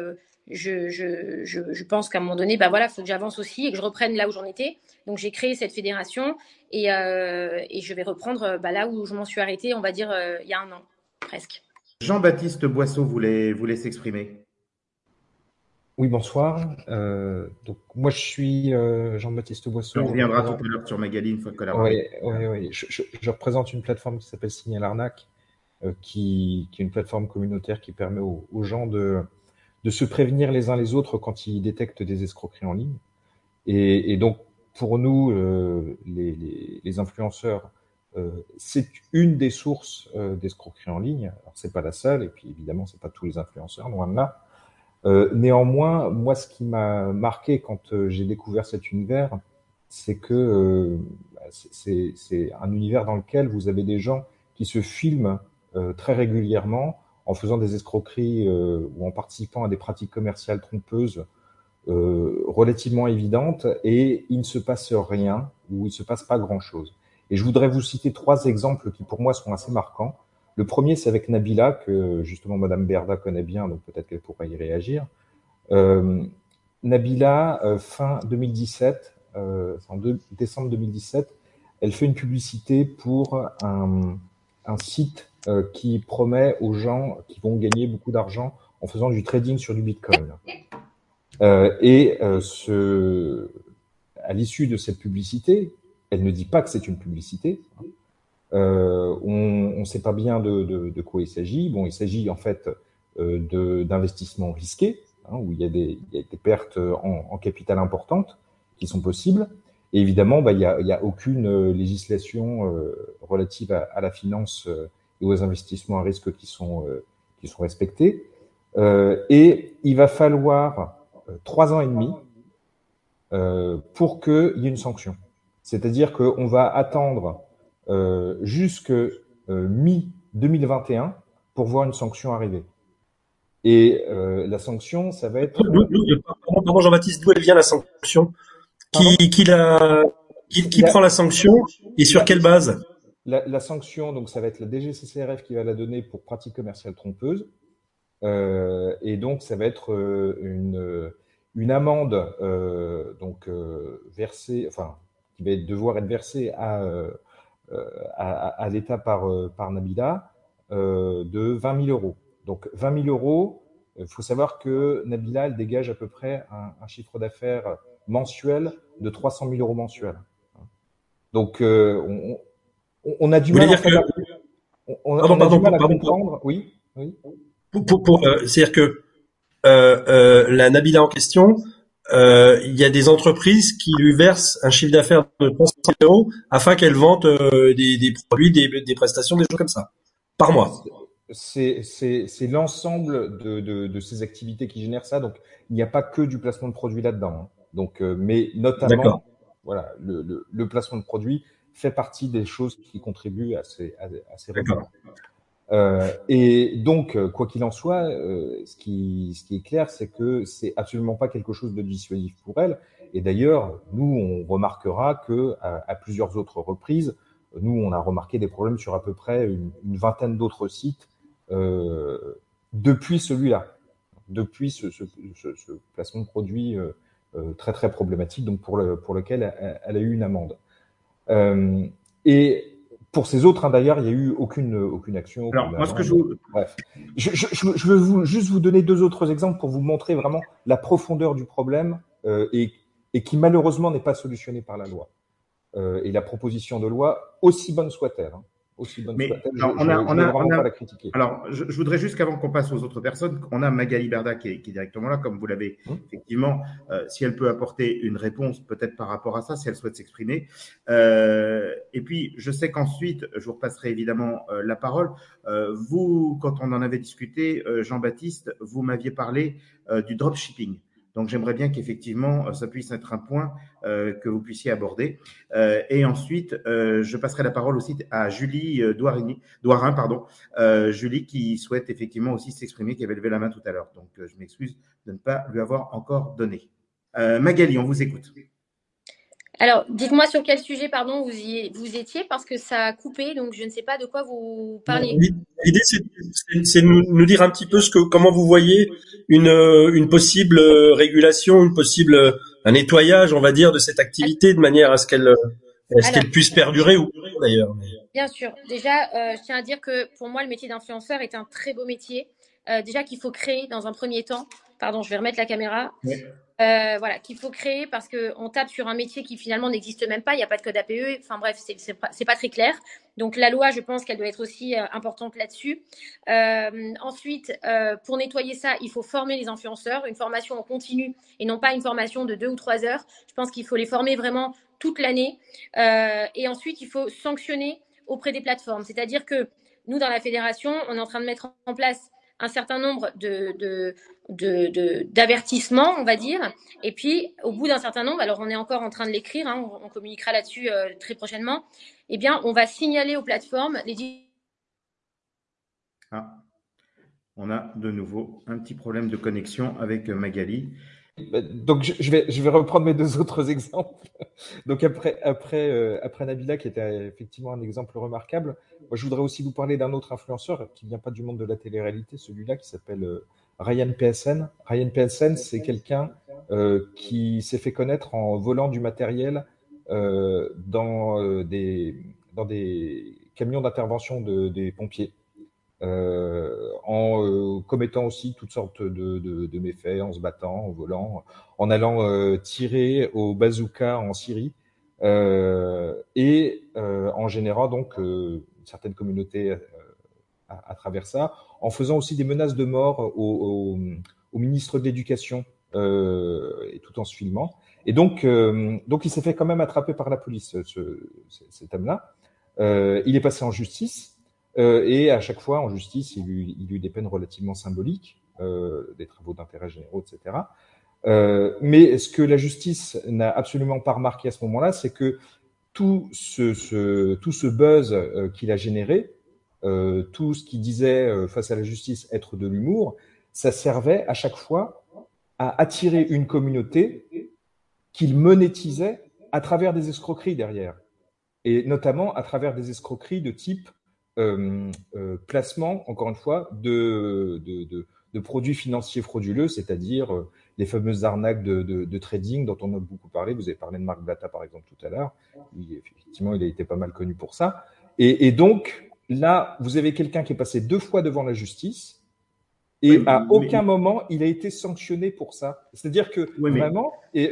je pense qu'à un moment donné, il faut que j'avance aussi et que je reprenne là où j'en étais. Donc, j'ai créé cette fédération et je vais reprendre là où je m'en suis arrêtée, on va dire, il y a un an, presque. Jean-Baptiste Boisseau voulait s'exprimer. Oui, bonsoir. Donc, moi, je suis Jean-Baptiste Boisseau. On reviendra tout à l'heure sur Magali une fois que la Oui. Je représente une plateforme qui s'appelle Signal Arnaque, qui est une plateforme communautaire qui permet aux gens de se prévenir les uns les autres quand ils détectent des escroqueries en ligne. Et donc, pour nous, les influenceurs, c'est une des sources d'escroquerie en ligne. Alors, c'est pas la seule, et puis évidemment, c'est pas tous les influenceurs, loin de là. Néanmoins, moi, ce qui m'a marqué quand j'ai découvert cet univers, c'est que c'est un univers dans lequel vous avez des gens qui se filment très régulièrement en faisant des escroqueries ou en participant à des pratiques commerciales trompeuses relativement évidentes, et il ne se passe rien ou il ne se passe pas grand-chose. Et je voudrais vous citer 3 exemples qui pour moi sont assez marquants. Le premier, c'est avec Nabila, que justement Madame Berda connaît bien, donc peut-être qu'elle pourra y réagir. Nabila, fin 2017, en décembre 2017, elle fait une publicité pour un site qui promet aux gens qui vont gagner beaucoup d'argent en faisant du trading sur du Bitcoin. À l'issue de cette publicité, elle ne dit pas que c'est une publicité. On ne sait pas bien de quoi il s'agit. Bon, il s'agit en fait d'investissements risqués, où il y a des pertes en capital importantes qui sont possibles. Et évidemment, il y a aucune législation relative à la finance et aux investissements à risque qui sont respectés. Et il va falloir 3 ans et demi pour qu'il y ait une sanction. C'est-à-dire qu'on va attendre jusque mi-2021 pour voir une sanction arriver. Et la sanction, ça va être... Pardon, Jean-Baptiste, d'où elle vient la sanction? Qui prend la sanction et sur quelle base? La sanction, donc ça va être la DGCCRF qui va la donner pour pratique commerciale trompeuse. Et donc ça va être une amende versée, enfin qui va devoir être versée à l'État par Nabila de 20 000 euros. Donc 20 000 euros, il faut savoir que Nabila, elle dégage à peu près un chiffre d'affaires mensuel de 300 000 euros mensuels. Donc on a du mal à comprendre. Oui. C'est-à-dire que la Nabila en question, il y a des entreprises qui lui versent un chiffre d'affaires de 300 000 euros afin qu'elle vende des produits, des prestations, des choses comme ça, par mois. C'est l'ensemble de ces activités qui génèrent ça. Donc, il n'y a pas que du placement de produits là-dedans. Donc, mais notamment, voilà, le placement de produits fait partie des choses qui contribuent à ces revenus. Et donc, quoi qu'il en soit, ce qui est clair, c'est que c'est absolument pas quelque chose de dissuasif pour elle. Et d'ailleurs, nous, on remarquera que à plusieurs autres reprises, nous, on a remarqué des problèmes sur à peu près une vingtaine d'autres sites depuis celui-là, depuis ce placement de produit très très problématique, donc pour lequel elle a eu une amende. Et pour ces autres, d'ailleurs, il n'y a eu aucune action. Alors, moi, bref, je veux juste vous donner 2 autres exemples pour vous montrer vraiment la profondeur du problème et qui malheureusement n'est pas solutionné par la loi. Et la proposition de loi, aussi bonne soit-elle, aussi bonne soit-elle, je ne vais vraiment pas la critiquer. Alors, je voudrais juste qu'avant qu'on passe aux autres personnes, on a Magali Berda qui est directement là, comme vous l'avez effectivement, si elle peut apporter une réponse peut-être par rapport à ça, si elle souhaite s'exprimer. Et puis, je sais qu'ensuite, je vous repasserai évidemment la parole. Vous, quand on en avait discuté, Jean-Baptiste, vous m'aviez parlé du dropshipping. Donc, j'aimerais bien qu'effectivement, ça puisse être un point que vous puissiez aborder. Et ensuite, je passerai la parole aussi à Julie Douarin, Julie qui souhaite effectivement aussi s'exprimer, qui avait levé la main tout à l'heure. Donc, je m'excuse de ne pas lui avoir encore donné. Magali, on vous écoute. Alors, dites-moi sur quel sujet, pardon, vous étiez, parce que ça a coupé, donc je ne sais pas de quoi vous parliez. L'idée, c'est de nous dire un petit peu comment vous voyez une possible régulation, un nettoyage, on va dire, de cette activité, de manière à ce qu'elle puisse perdurer ou d'ailleurs. Bien sûr. Déjà, je tiens à dire que pour moi, le métier d'influenceur est un très beau métier. Déjà qu'il faut créer dans un premier temps. Pardon, je vais remettre la caméra. Oui. Voilà, qu'il faut créer parce qu'on tape sur un métier qui finalement n'existe même pas, il n'y a pas de code APE, enfin bref, c'est pas très clair. Donc la loi, je pense qu'elle doit être aussi importante là-dessus. Ensuite, pour nettoyer ça, il faut former les influenceurs, une formation en continu et non pas une formation de 2 ou 3 heures. Je pense qu'il faut les former vraiment toute l'année. Et ensuite, il faut sanctionner auprès des plateformes. C'est-à-dire que nous, dans la fédération, on est en train de mettre en place un certain nombre d'avertissements, on va dire. Et puis, au bout d'un certain nombre, alors on est encore en train de l'écrire, on communiquera là-dessus très prochainement, eh bien, on va signaler aux plateformes les... On a de nouveau un petit problème de connexion avec Magali. Donc je vais reprendre mes deux autres exemples. Donc après Nabila, qui était effectivement un exemple remarquable, moi je voudrais aussi vous parler d'un autre influenceur qui vient pas du monde de la télé-réalité, celui-là qui s'appelle Ryan PSN. Ryan PSN, c'est quelqu'un qui s'est fait connaître en volant du matériel dans des camions d'intervention des pompiers. En commettant aussi toutes sortes de méfaits, en se battant, en volant, en allant tirer au bazooka en Syrie, et en générant donc une certaine communauté à travers ça, en faisant aussi des menaces de mort au ministre de l'Éducation, et tout en se filmant. Et donc il s'est fait quand même attraper par la police, cet homme-là. Il est passé en justice. Et à chaque fois, en justice, il eut des peines relativement symboliques, des travaux d'intérêt généraux, etc. Mais ce que la justice n'a absolument pas remarqué à ce moment-là, c'est que tout ce buzz qu'il a généré, tout ce qu'il disait face à la justice être de l'humour, ça servait à chaque fois à attirer une communauté qu'il monétisait à travers des escroqueries derrière. Et notamment à travers des escroqueries de type placement, encore une fois, de produits financiers frauduleux, c'est-à-dire les fameuses arnaques de trading dont on a beaucoup parlé. Vous avez parlé de Marc Blatta, par exemple, tout à l'heure. Effectivement, il a été pas mal connu pour ça. Et donc, là, vous avez quelqu'un qui est passé 2 fois devant la justice et à aucun moment, il a été sanctionné pour ça. C'est-à-dire que vraiment,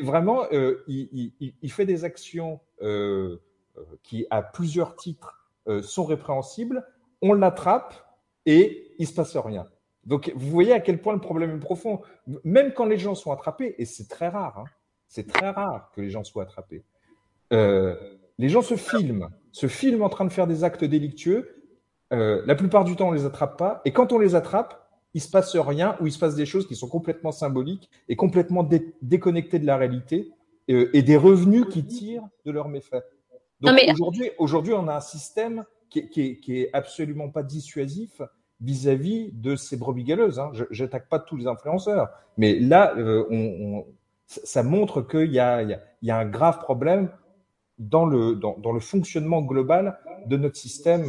il fait des actions qui, à plusieurs titres, sont répréhensibles, on l'attrape et il se passe rien. Donc, vous voyez à quel point le problème est profond. Même quand les gens sont attrapés, et c'est très rare, c'est très rare que les gens soient attrapés. Les gens se filment en train de faire des actes délictueux. La plupart du temps, on les attrape pas. Et quand on les attrape, il se passe rien ou il se passe des choses qui sont complètement symboliques et complètement déconnectées de la réalité et des revenus qui tirent de leurs méfaits. Donc aujourd'hui, on a un système qui est absolument pas dissuasif vis-à-vis de ces brebis galeuses. Je n'attaque pas tous les influenceurs, mais là, ça montre qu'il y a un grave problème dans le fonctionnement global de notre système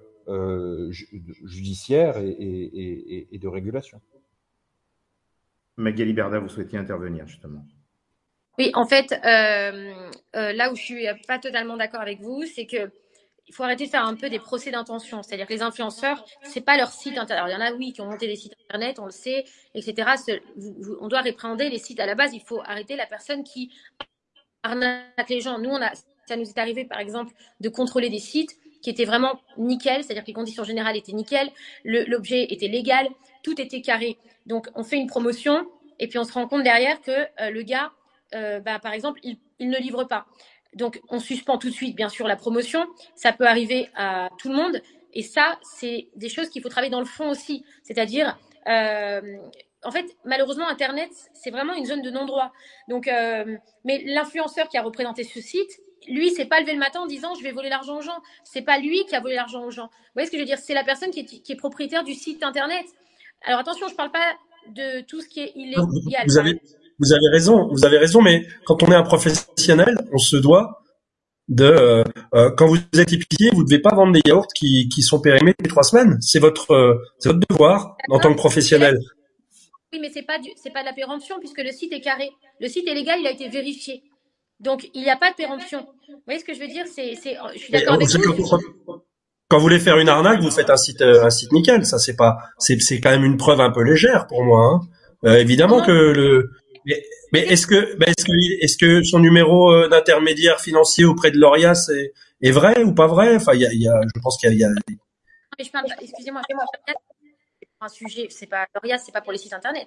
judiciaire et de régulation. Magali Berda, vous souhaitiez intervenir justement. Oui, en fait, là où je suis pas totalement d'accord avec vous, c'est que il faut arrêter de faire un peu des procès d'intention. C'est-à-dire que les influenceurs, c'est pas leur site internet. Alors, il y en a, oui, qui ont monté des sites internet, on le sait, etc. On doit répréhender les sites à la base. Il faut arrêter la personne qui arnaque les gens. Nous, ça nous est arrivé, par exemple, de contrôler des sites qui étaient vraiment nickel, c'est-à-dire que les conditions générales étaient nickel, l'objet était légal, tout était carré. Donc, on fait une promotion et puis on se rend compte derrière que le gars, par exemple, il ne livre pas. Donc, on suspend tout de suite, bien sûr, la promotion. Ça peut arriver à tout le monde. Et ça, c'est des choses qu'il faut travailler dans le fond aussi. C'est-à-dire, en fait, malheureusement, Internet, c'est vraiment une zone de non-droit. Donc, mais l'influenceur qui a représenté ce site, lui, c'est pas levé le matin en disant je vais voler l'argent aux gens. C'est pas lui qui a volé l'argent aux gens. Vous voyez ce que je veux dire? C'est la personne qui est propriétaire du site Internet. Alors, attention, je parle pas de tout ce qui est illégal. Vous avez raison, mais quand on est un professionnel, on se doit de quand vous êtes épicier, vous ne devez pas vendre des yaourts qui sont périmés toutes les 3 semaines. C'est votre devoir en tant que professionnel. Oui, mais c'est pas de la péremption puisque le site est carré. Le site est légal, il a été vérifié. Donc il n'y a pas de péremption. Vous voyez ce que je veux dire? Je suis d'accord avec vous. Quand vous voulez faire une arnaque, vous faites un site nickel. Ça, c'est quand même une preuve un peu légère pour moi. Évidemment que mais est-ce que son numéro d'intermédiaire financier auprès de l'Orias est vrai ou pas vrai? Enfin, je pense qu'il y a. Mais je parle pas, excusez-moi, un sujet, l'Orias, c'est pas pour les sites internet.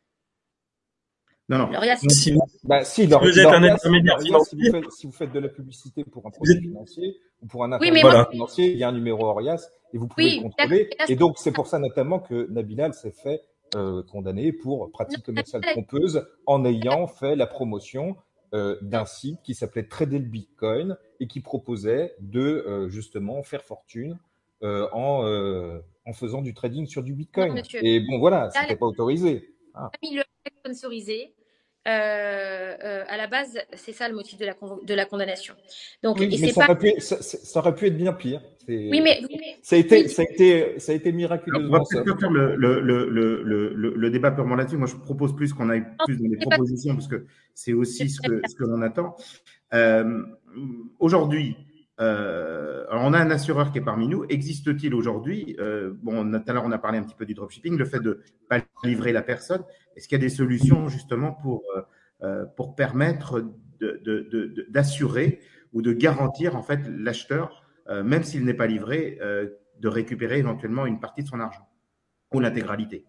Non. Si vous êtes un intermédiaire financier, si vous faites de la publicité pour un produit financier ou pour un intermédiaire financier, il y a un numéro Orias et vous pouvez le contrôler. Et donc, c'est pour ça notamment que Nabila s'est fait condamné pour pratique commerciale trompeuse en ayant fait la promotion d'un site qui s'appelait Trader le Bitcoin et qui proposait de justement faire fortune en faisant du trading sur du Bitcoin. Et bon, voilà, c'était pas autorisé. Il l'a sponsorisé. À la base, c'est ça le motif de la condamnation. Donc, oui, mais ça aurait pu être bien pire. Oui, mais ça a été miraculeusement on va peut-être faire le débat purement là-dessus. Moi, je propose plus qu'on aille plus dans les propositions, parce que c'est aussi ce que l'on attend. Aujourd'hui, alors on a un assureur qui est parmi nous. Existe-t-il aujourd'hui, bon, tout à l'heure on a parlé un petit peu du dropshipping, le fait de pas livrer la personne. Est-ce qu'il y a des solutions justement pour permettre d'assurer ou de garantir en fait l'acheteur, même s'il n'est pas livré, de récupérer éventuellement une partie de son argent ou l'intégralité?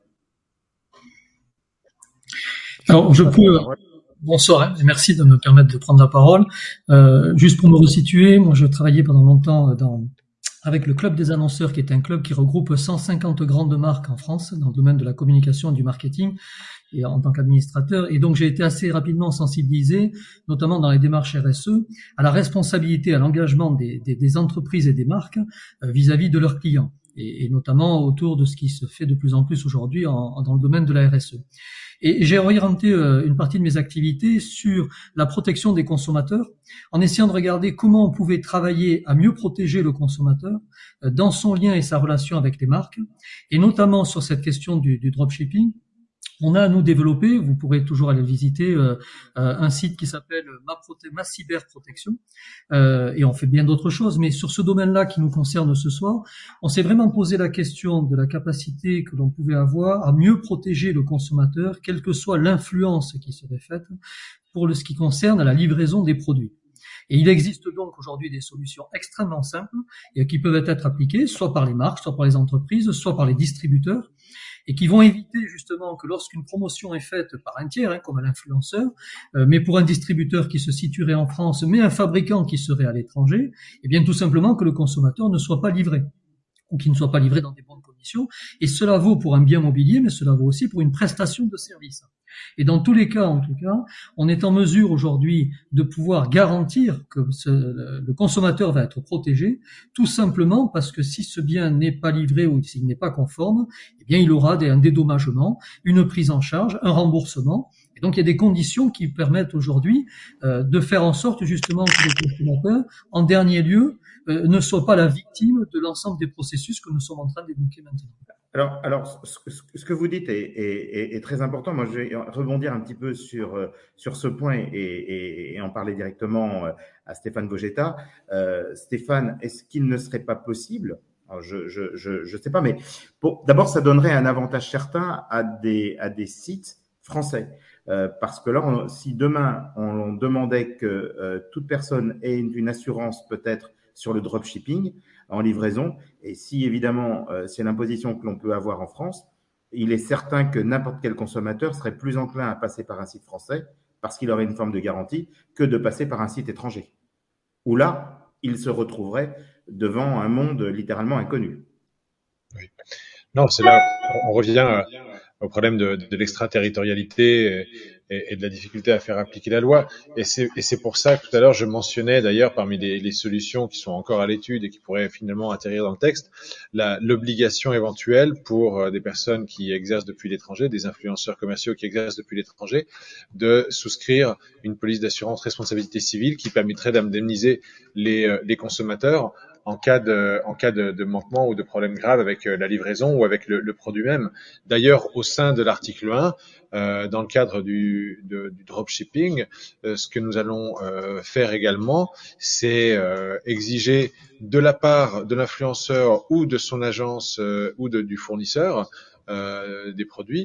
Alors je peux. Bonsoir, merci de me permettre de prendre la parole. Juste pour me resituer, moi je travaillais pendant longtemps avec le Club des annonceurs, qui est un club qui regroupe 150 grandes marques en France dans le domaine de la communication et du marketing, et en tant qu'administrateur. Et donc j'ai été assez rapidement sensibilisé, notamment dans les démarches RSE, à la responsabilité, à l'engagement des entreprises et des marques vis-à-vis de leurs clients, et notamment autour de ce qui se fait de plus en plus aujourd'hui dans le domaine de la RSE. Et j'ai orienté une partie de mes activités sur la protection des consommateurs, en essayant de regarder comment on pouvait travailler à mieux protéger le consommateur dans son lien et sa relation avec les marques, et notamment sur cette question du dropshipping. On a à nous développer, vous pourrez toujours aller visiter, un site qui s'appelle Ma Cyberprotection, et on fait bien d'autres choses, mais sur ce domaine-là qui nous concerne ce soir, on s'est vraiment posé la question de la capacité que l'on pouvait avoir à mieux protéger le consommateur, quelle que soit l'influence qui serait faite pour ce qui concerne la livraison des produits. Et il existe donc aujourd'hui des solutions extrêmement simples et qui peuvent être appliquées soit par les marques, soit par les entreprises, soit par les distributeurs, et qui vont éviter justement que lorsqu'une promotion est faite par un tiers, comme un influenceur, mais pour un distributeur qui se situerait en France, mais un fabricant qui serait à l'étranger, eh bien tout simplement que le consommateur ne soit pas livré, ou qu'il ne soit pas livré dans des bonnes conditions. Et cela vaut pour un bien mobilier, mais cela vaut aussi pour une prestation de service. Et dans tous les cas, en tout cas, on est en mesure aujourd'hui de pouvoir garantir que le consommateur va être protégé, tout simplement parce que si ce bien n'est pas livré ou s'il n'est pas conforme, eh bien il aura un dédommagement, une prise en charge, un remboursement. Et donc il y a des conditions qui permettent aujourd'hui de faire en sorte justement que le consommateur, en dernier lieu, ne soit pas la victime de l'ensemble des processus que nous sommes en train d'évoquer maintenant. Alors, ce que vous dites est très important. Moi, je vais rebondir un petit peu sur ce point et en parler directement à Stéphane Vogetta. Stéphane, est-ce qu'il ne serait pas possible, alors je sais pas, mais d'abord, ça donnerait un avantage certain à des sites français. Parce que là, si demain, on demandait que toute personne ait une assurance peut-être sur le dropshipping en livraison, et si évidemment c'est l'imposition que l'on peut avoir en France, il est certain que n'importe quel consommateur serait plus enclin à passer par un site français parce qu'il aurait une forme de garantie que de passer par un site étranger, où là, il se retrouverait devant un monde littéralement inconnu. Oui. Non, c'est là, on revient au problème de l'extraterritorialité et de la difficulté à faire appliquer la loi. Et c'est pour ça que tout à l'heure, je mentionnais d'ailleurs parmi les solutions qui sont encore à l'étude et qui pourraient finalement atterrir dans le texte, l'obligation éventuelle pour des personnes qui exercent depuis l'étranger, des influenceurs commerciaux qui exercent depuis l'étranger, de souscrire une police d'assurance responsabilité civile qui permettrait d'indemniser les consommateurs en cas de manquement ou de problème grave avec la livraison ou avec le produit même. D'ailleurs, au sein de l'article 1, dans le cadre du dropshipping, ce que nous allons faire également, c'est exiger de la part de l'influenceur ou de son agence ou du fournisseur des produits,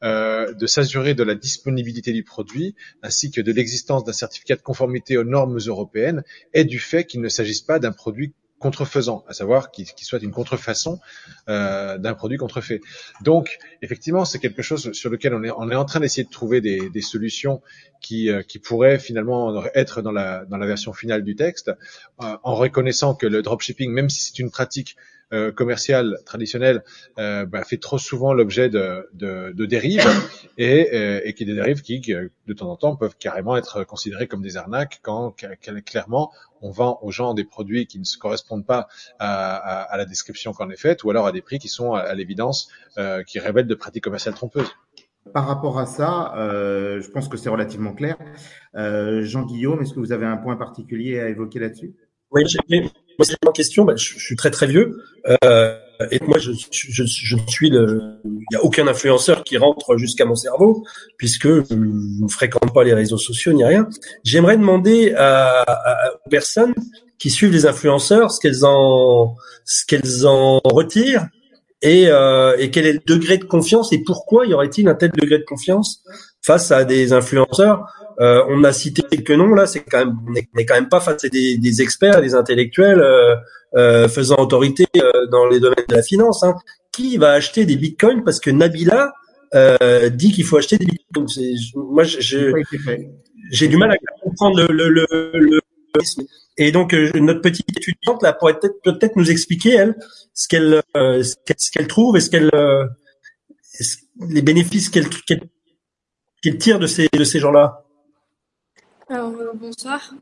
de s'assurer de la disponibilité du produit ainsi que de l'existence d'un certificat de conformité aux normes européennes et du fait qu'il ne s'agisse pas d'un produit contrefaisant, à savoir qu'il soit une contrefaçon d'un produit contrefait. Donc, effectivement, c'est quelque chose sur lequel on est en train d'essayer de trouver des solutions qui pourraient finalement être dans la version finale du texte, en reconnaissant que le dropshipping, même si c'est une pratique commerciale traditionnelle, fait trop souvent l'objet de dérives et qui des dérives qui de temps en temps peuvent carrément être considérées comme des arnaques quand clairement on vend aux gens des produits qui ne se correspondent pas à la description qu'en est faite, ou alors à des prix qui sont à l'évidence qui révèlent de pratiques commerciales trompeuses. par rapport à ça, je pense que c'est relativement clair. Jean-Guillaume, est-ce que vous avez un point particulier à évoquer là-dessus? Oui, moi c'est ma question. Je suis très très vieux et moi je suis il y a aucun influenceur qui rentre jusqu'à mon cerveau puisque je ne fréquente pas les réseaux sociaux ni rien. J'aimerais demander aux personnes qui suivent les influenceurs ce qu'elles en retirent et quel est le degré de confiance et pourquoi y aurait-il un tel degré de confiance face à des influenceurs. On a cité quelques noms là, on n'est quand même pas face à des experts, des intellectuels faisant autorité dans les domaines de la finance. Hein. Qui va acheter des bitcoins parce que Nabila dit qu'il faut acheter des bitcoins. Moi, j'ai du mal à comprendre le et donc notre petite étudiante là pourrait peut-être nous expliquer elle ce qu'elle trouve et les bénéfices qu'elle tire de ces gens-là. Alors bonsoir,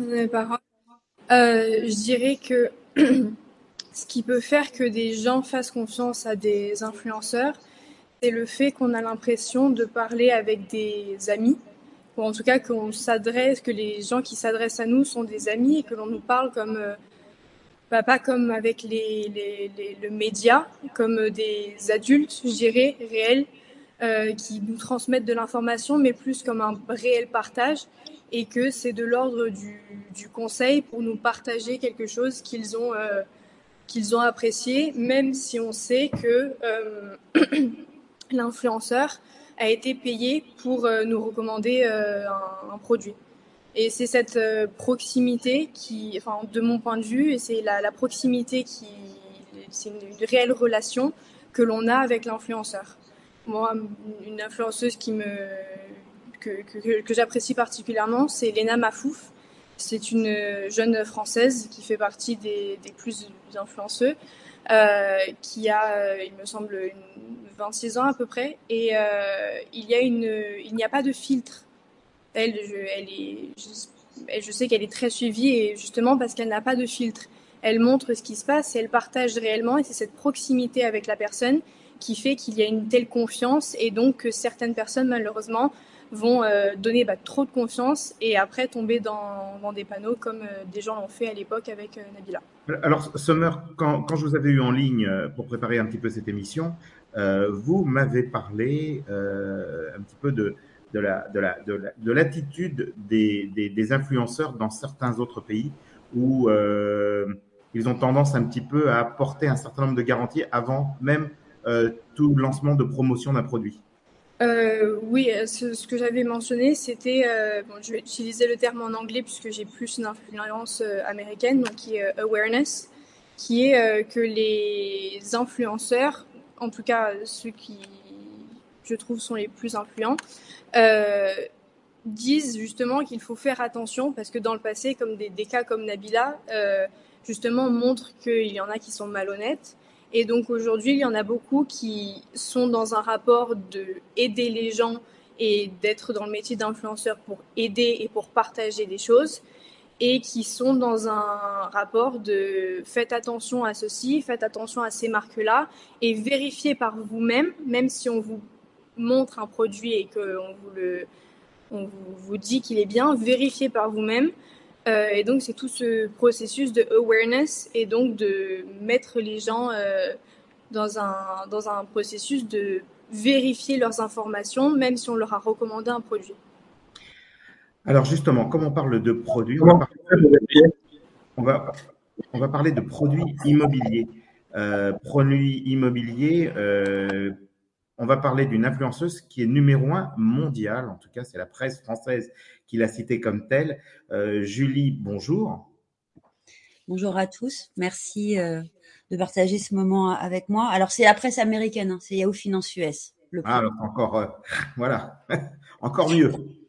je dirais que ce qui peut faire que des gens fassent confiance à des influenceurs, c'est le fait qu'on a l'impression de parler avec des amis, ou en tout cas que les gens qui s'adressent à nous sont des amis et que l'on nous parle comme, pas comme avec le média, comme des adultes, je dirais, réels, qui nous transmettent de l'information, mais plus comme un réel partage, et que c'est de l'ordre du conseil pour nous partager quelque chose qu'ils ont apprécié, même si on sait que l'influenceur a été payé pour nous recommander un produit. Et c'est cette proximité qui, enfin, de mon point de vue, et c'est la proximité c'est une réelle relation que l'on a avec l'influenceur. Moi, une influenceuse que j'apprécie particulièrement, c'est Lena Mafouf. C'est une jeune Française qui fait partie des plus influenceux, qui a, il me semble, 26 ans à peu près. Et il n'y a pas de filtre. Je sais qu'elle est très suivie, et justement parce qu'elle n'a pas de filtre. Elle montre ce qui se passe et elle partage réellement, et c'est cette proximité avec la personne qui fait qu'il y a une telle confiance, et donc que certaines personnes, malheureusement, vont donner trop de confiance et après tomber dans des panneaux comme des gens l'ont fait à l'époque avec Nabila. Alors, Summer, quand je vous avais eu en ligne pour préparer un petit peu cette émission, vous m'avez parlé un petit peu de l'attitude des influenceurs dans certains autres pays où ils ont tendance un petit peu à apporter un certain nombre de garanties avant même tout lancement de promotion d'un produit. Oui, ce que j'avais mentionné, c'était, je vais utiliser le terme en anglais puisque j'ai plus une influence américaine, donc qui est awareness, qui est que les influenceurs, en tout cas ceux qui, je trouve, sont les plus influents, disent justement qu'il faut faire attention parce que dans le passé, comme des cas comme Nabila, justement montrent qu'il y en a qui sont malhonnêtes. Et donc aujourd'hui, il y en a beaucoup qui sont dans un rapport de aider les gens et d'être dans le métier d'influenceur pour aider et pour partager des choses, et qui sont dans un rapport de faites attention à ceci, faites attention à ces marques-là, et vérifiez par vous-même, même si on vous montre un produit et qu'on vous dit qu'il est bien, vérifiez par vous-même. Et donc, c'est tout ce processus de awareness et donc de mettre les gens dans un processus de vérifier leurs informations, même si on leur a recommandé un produit. Alors justement, comme on parle de produits, on va parler de produits immobiliers. On va parler d'une influenceuse qui est numéro 1 mondiale, en tout cas c'est la presse française qui l'a citée comme telle. Julie, bonjour. Bonjour à tous, merci de partager ce moment avec moi. Alors c'est la presse américaine, hein, c'est Yahoo Finance US. Alors encore, voilà, encore mieux.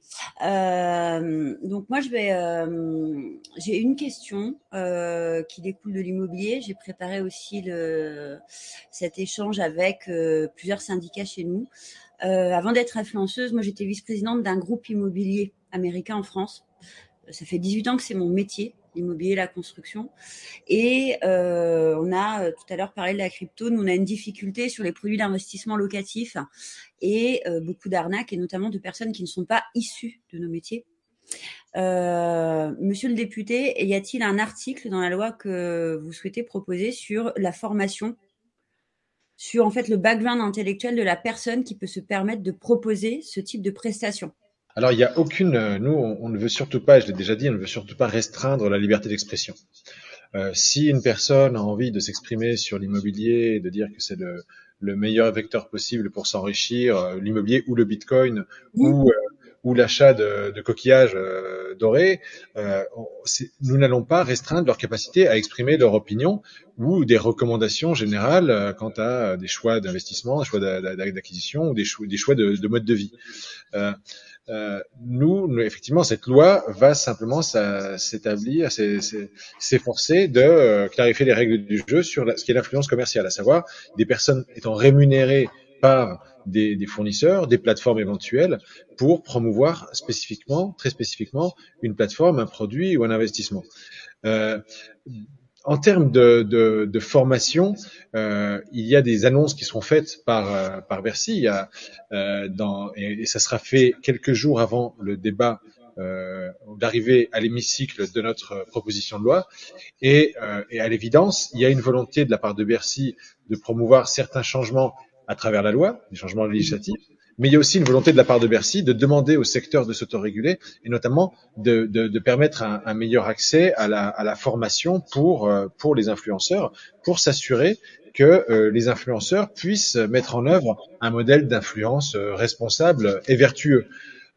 Donc moi j'ai une question qui découle de l'immobilier. J'ai préparé aussi cet échange avec plusieurs syndicats chez nous. Avant d'être influenceuse, moi j'étais vice-présidente d'un groupe immobilier américain en France. Ça fait 18 ans que c'est mon métier. l'immobilier, la construction. Et on a tout à l'heure parlé de la crypto. Nous, on a une difficulté sur les produits d'investissement locatif et beaucoup d'arnaques, et notamment de personnes qui ne sont pas issues de nos métiers. Monsieur le député, y a-t-il un article dans la loi que vous souhaitez proposer sur la formation, sur en fait le background intellectuel de la personne qui peut se permettre de proposer ce type de prestation? Alors, il n'y a aucune, nous, on ne veut surtout pas, je l'ai déjà dit, on ne veut surtout pas restreindre la liberté d'expression. Si une personne a envie de s'exprimer sur l'immobilier et de dire que c'est le meilleur vecteur possible pour s'enrichir, l'immobilier ou le bitcoin ou l'achat de coquillages dorés, nous n'allons pas restreindre leur capacité à exprimer leur opinion ou des recommandations générales quant à des choix d'investissement, des choix d'acquisition ou des choix de mode de vie. Nous, effectivement, cette loi va simplement s'établir, s'efforcer de clarifier les règles du jeu sur ce qu'est l'influence commerciale, à savoir des personnes étant rémunérées par des fournisseurs, des plateformes éventuelles, pour promouvoir très spécifiquement, une plateforme, un produit ou un investissement. En termes de formation, il y a des annonces qui seront faites par Bercy. Il y a, et ça sera fait quelques jours avant le débat d'arriver à l'hémicycle de notre proposition de loi. Et à l'évidence, il y a une volonté de la part de Bercy de promouvoir certains changements à travers la loi, des changements législatifs. Mais il y a aussi une volonté de la part de Bercy de demander au secteur de s'autoréguler et notamment de permettre un meilleur accès à la formation pour les influenceurs, pour s'assurer que les influenceurs puissent mettre en œuvre un modèle d'influence responsable et vertueux.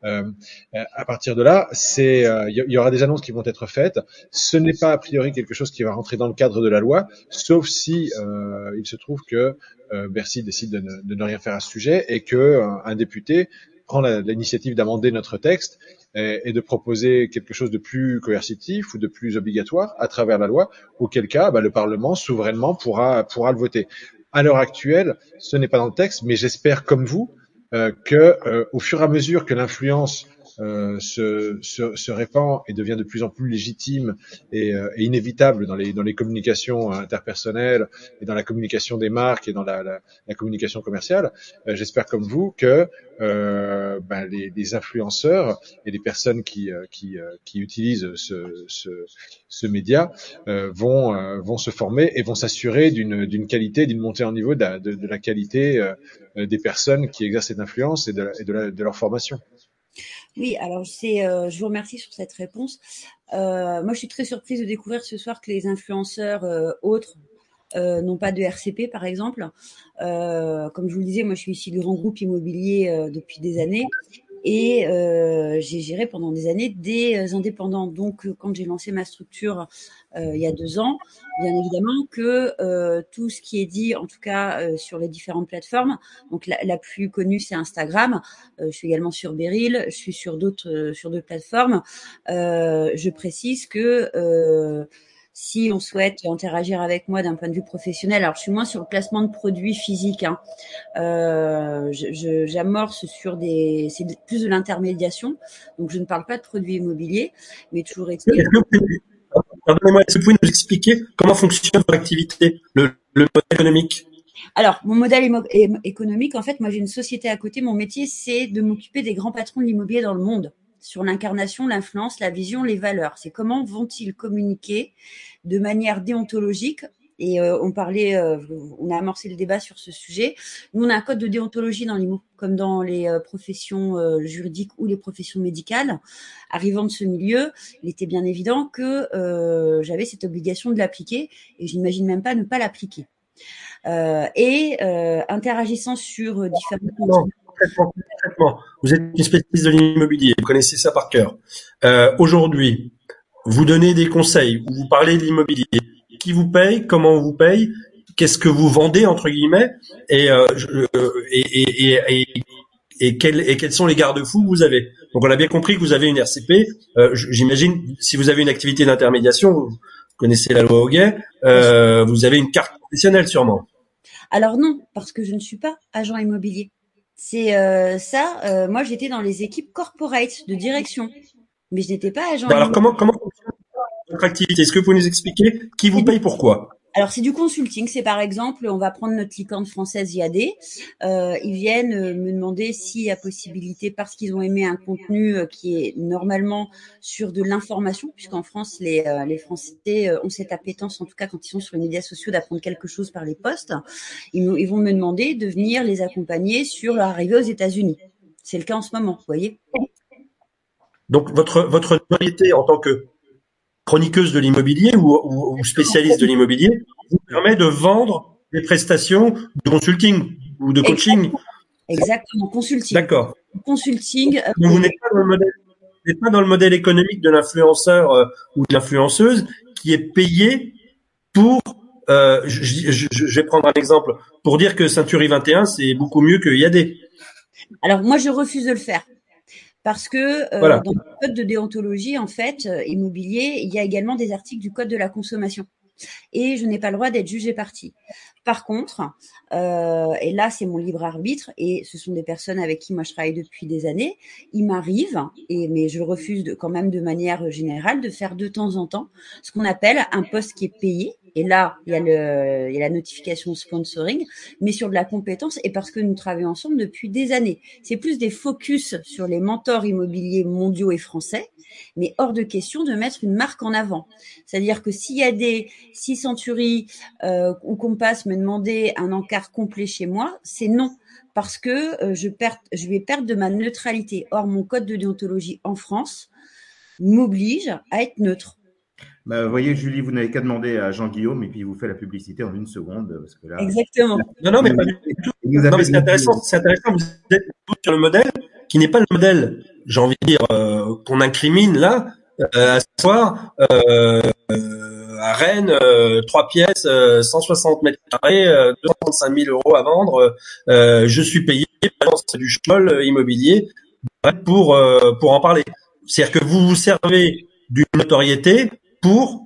À partir de là, il y aura des annonces qui vont être faites. Ce n'est pas a priori quelque chose qui va rentrer dans le cadre de la loi, sauf si il se trouve que Bercy décide de ne rien faire à ce sujet et que un député prend l'initiative d'amender notre texte et de proposer quelque chose de plus coercitif ou de plus obligatoire à travers la loi, auquel cas le Parlement souverainement pourra le voter. À l'heure actuelle, ce n'est pas dans le texte, mais j'espère comme vous que au fur et à mesure que l'influence se répand et devient de plus en plus légitime et inévitable dans les communications interpersonnelles et dans la communication des marques et dans la communication commerciale, j'espère comme vous que les influenceurs et les personnes qui utilisent ce média vont se former et vont s'assurer d'une qualité, d'une montée en niveau de la qualité des personnes qui exercent cette influence et de leur formation. Oui, alors je vous remercie sur cette réponse. Moi, je suis très surprise de découvrir ce soir que les influenceurs autres n'ont pas de RCP, par exemple. Comme je vous le disais, moi, je suis ici du grand groupe immobilier depuis des années. Et j'ai géré pendant des années des indépendants. Donc, quand j'ai lancé ma structure il y a 2 ans, bien évidemment que tout ce qui est dit, en tout cas sur les différentes plateformes, donc la plus connue c'est Instagram. Je suis également sur Beryl, je suis sur d'autres plateformes. Je précise que si on souhaite interagir avec moi d'un point de vue professionnel, alors je suis moins sur le placement de produits physiques, hein. J'amorce sur c'est plus de l'intermédiation, donc je ne parle pas de produits immobiliers, mais toujours est-il. Pardonnez-moi, est-ce que vous pouvez nous expliquer comment fonctionne votre activité, le modèle économique? Alors, mon modèle économique, en fait, moi j'ai une société à côté, mon métier c'est de m'occuper des grands patrons de l'immobilier dans le monde, sur l'incarnation, l'influence, la vision, les valeurs. C'est comment vont-ils communiquer de manière déontologique. Et on a amorcé le débat sur ce sujet. Nous, on a un code de déontologie dans l'IMO, comme dans les professions juridiques ou les professions médicales. Arrivant de ce milieu, il était bien évident que j'avais cette obligation de l'appliquer, et je n'imagine même pas ne pas l'appliquer. Interagissant sur différents... Concrètement, vous êtes une spécialiste de l'immobilier, vous connaissez ça par cœur. Aujourd'hui, vous donnez des conseils, vous parlez de l'immobilier. Qui vous paye, comment on vous paye, qu'est-ce que vous vendez entre guillemets, et quels sont les garde-fous que vous avez. Donc on a bien compris que vous avez une RCP. J'imagine si vous avez une activité d'intermédiation, vous connaissez la loi Hoguet, vous avez une carte professionnelle sûrement. Alors non, parce que je ne suis pas agent immobilier. C'est moi j'étais dans les équipes corporate de direction, mais je n'étais pas agent immobilier. Alors comment fonctionne votre activité? Est-ce que vous pouvez nous expliquer qui vous paye pourquoi? Alors, c'est du consulting. C'est par exemple, on va prendre notre licorne française IAD. Ils viennent me demander s'il y a possibilité, parce qu'ils ont aimé un contenu qui est normalement sur de l'information, puisqu'en France, les Français ont cette appétence, en tout cas quand ils sont sur les médias sociaux, d'apprendre quelque chose par les posts. Ils vont me demander de venir les accompagner sur leur arrivée aux États-Unis. C'est le cas en ce moment, vous voyez. Donc, votre notoriété en tant que chroniqueuse de l'immobilier ou spécialiste de l'immobilier vous permet de vendre des prestations de consulting ou de coaching. Exactement, consulting. D'accord. Consulting. Donc, vous n'êtes pas dans le modèle économique de l'influenceur ou de l'influenceuse qui est payé pour, je vais prendre un exemple, pour dire que Century 21, c'est beaucoup mieux que IAD. Alors, moi, je refuse de le faire. Parce que Voilà. Dans le code de déontologie, en fait, immobilier, il y a également des articles du code de la consommation. Et je n'ai pas le droit d'être jugée partie. Par contre, et là c'est mon libre arbitre, et ce sont des personnes avec qui moi je travaille depuis des années, il m'arrive, mais je refuse quand même de manière générale, de faire de temps en temps ce qu'on appelle un poste qui est payé. Et là, il y a la notification sponsoring, mais sur de la compétence, et parce que nous travaillons ensemble depuis des années. C'est plus des focus sur les mentors immobiliers mondiaux et français, mais hors de question de mettre une marque en avant. C'est-à-dire que s'il y a si Century ou Compass me demander un encart complet chez moi, c'est non, parce que je vais perdre de ma neutralité. Or, mon code de déontologie en France m'oblige à être neutre. Bah, vous voyez, Julie, vous n'avez qu'à demander à Jean-Guillaume et puis il vous fait la publicité en 1 seconde. Parce que là, exactement. Non, mais pas du tout. Non, mais c'est intéressant. Vous êtes sur le modèle qui n'est pas le modèle, j'ai envie de dire, qu'on incrimine là, à savoir à Rennes, 3 pièces, 160 mètres carrés, 235 000 € à vendre. Je suis payé, c'est du schmoll immobilier pour en parler. C'est-à-dire que vous vous servez d'une notoriété pour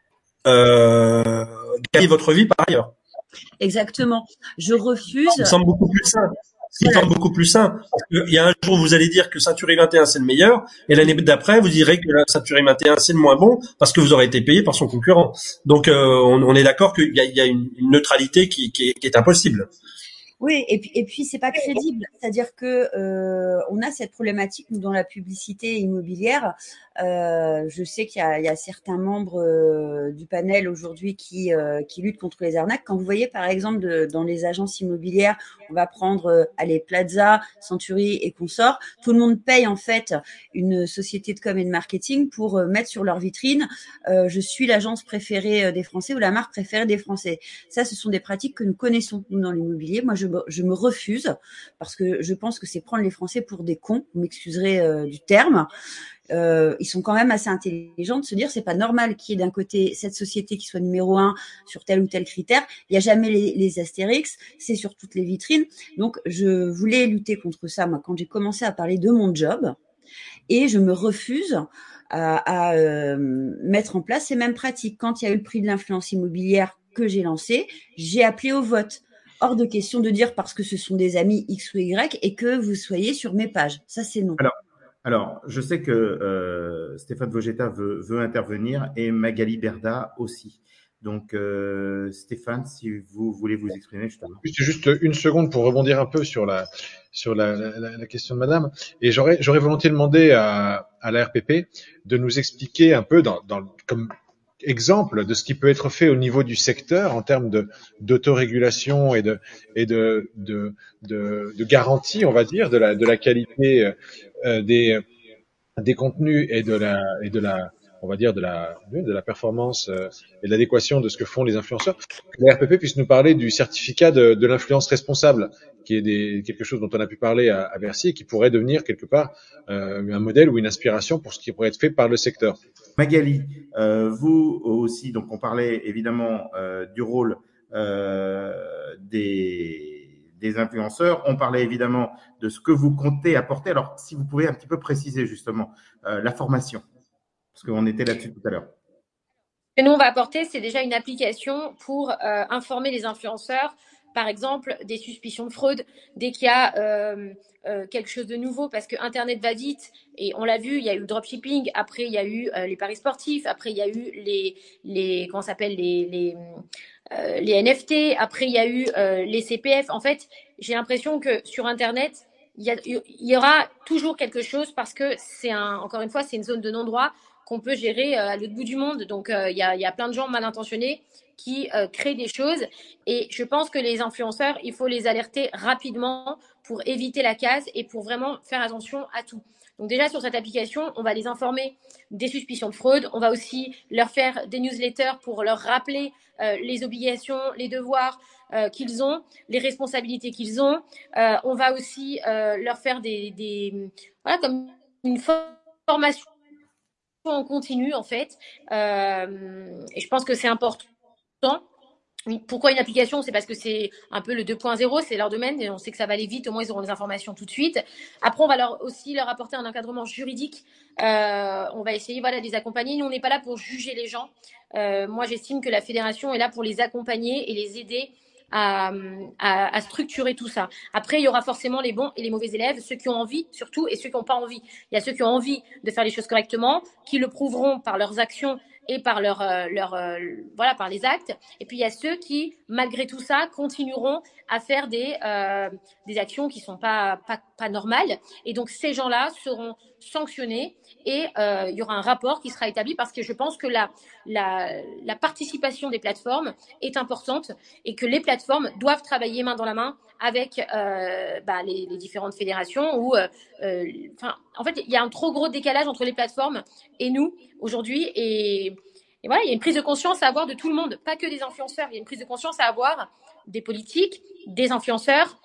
gagner votre vie par ailleurs. Exactement. Je refuse. Ça me semble beaucoup plus sain. Ça me semble beaucoup plus sain. Parce qu'il y a un jour, vous allez dire que Century 21 c'est le meilleur, et l'année d'après, vous direz que Century 21 c'est le moins bon, parce que vous aurez été payé par son concurrent. Donc, on est d'accord qu'il y a une neutralité qui est impossible. Oui, et puis c'est pas crédible. C'est-à-dire que on a cette problématique nous dans la publicité immobilière. Je sais qu'il y a certains membres du panel aujourd'hui qui luttent contre les arnaques. Quand vous voyez par exemple dans les agences immobilières, on va prendre Plaza, Century et consorts, tout le monde paye en fait une société de com et de marketing pour mettre sur leur vitrine je suis l'agence préférée des Français ou la marque préférée des Français. Ça, ce sont des pratiques que nous connaissons nous dans l'immobilier. Moi, je me refuse parce que je pense que c'est prendre les Français pour des cons. Vous m'excuserez du terme. Ils sont quand même assez intelligents de se dire c'est pas normal qu'il y ait d'un côté cette société qui soit numéro 1 sur tel ou tel critère. Il y a jamais les astérix, c'est sur toutes les vitrines. Donc je voulais lutter contre ça moi quand j'ai commencé à parler de mon job, et je me refuse à mettre en place ces mêmes pratiques. Quand il y a eu le prix de l'influence immobilière que j'ai lancé, j'ai appelé au vote. Hors de question de dire parce que ce sont des amis X ou Y et que vous soyez sur mes pages. Ça, c'est non. Alors, je sais que Stéphane Vogetta veut intervenir et Magali Berda aussi. Donc, Stéphane, si vous voulez vous exprimer justement. Juste une seconde pour rebondir un peu sur la question de Madame. Et j'aurais volontiers demandé à la RPP de nous expliquer un peu comme exemple de ce qui peut être fait au niveau du secteur en termes d'autorégulation et de garantie, on va dire, de la qualité des contenus et de la on va dire de la performance et de l'adéquation de ce que font les influenceurs. Que la RPP puisse nous parler du certificat de l'influence responsable, qui est quelque chose dont on a pu parler à Bercy et qui pourrait devenir quelque part un modèle ou une inspiration pour ce qui pourrait être fait par le secteur. Magali, vous aussi, donc on parlait évidemment du rôle des influenceurs, on parlait évidemment de ce que vous comptez apporter. Alors, si vous pouvez un petit peu préciser justement la formation, parce qu'on était là-dessus tout à l'heure. Ce que nous, on va apporter, c'est déjà une application pour informer les influenceurs par exemple, des suspicions de fraude, dès qu'il y a quelque chose de nouveau, parce que Internet va vite, et on l'a vu, il y a eu le dropshipping, après il y a eu les paris sportifs, après il y a eu les comment s'appelle les NFT, après il y a eu les CPF. En fait, j'ai l'impression que sur Internet, il y aura toujours quelque chose parce que encore une fois, c'est une zone de non-droit qu'on peut gérer à l'autre bout du monde. Donc, il y a plein de gens mal intentionnés qui créent des choses. Et je pense que les influenceurs, il faut les alerter rapidement pour éviter la case et pour vraiment faire attention à tout. Donc déjà, sur cette application, on va les informer des suspicions de fraude. On va aussi leur faire des newsletters pour leur rappeler les obligations, les devoirs qu'ils ont, les responsabilités qu'ils ont. On va aussi leur faire voilà, comme une formation en continu, en fait. Et je pense que c'est important. Pourquoi une application? C'est parce que c'est un peu le 2.0, c'est leur domaine, et on sait que ça va aller vite, au moins ils auront les informations tout de suite. Après, on va aussi leur apporter un encadrement juridique. On va essayer de les accompagner. Nous, on n'est pas là pour juger les gens. Moi, j'estime que la fédération est là pour les accompagner et les aider à structurer tout ça. Après, il y aura forcément les bons et les mauvais élèves, ceux qui ont envie surtout et ceux qui n'ont pas envie. Il y a ceux qui ont envie de faire les choses correctement, qui le prouveront par leurs actions et par par les actes. Et puis il y a ceux qui, malgré tout ça, continueront à faire des actions qui sont pas normales. Et donc ces gens-là seront sanctionnés et il y aura un rapport qui sera établi parce que je pense que la participation des plateformes est importante et que les plateformes doivent travailler main dans la main avec les différentes fédérations ou en fait il y a un trop gros décalage entre les plateformes et nous aujourd'hui et voilà, il y a une prise de conscience à avoir de tout le monde, pas que des influenceurs. Il y a une prise de conscience à avoir des politiques, des influenceurs,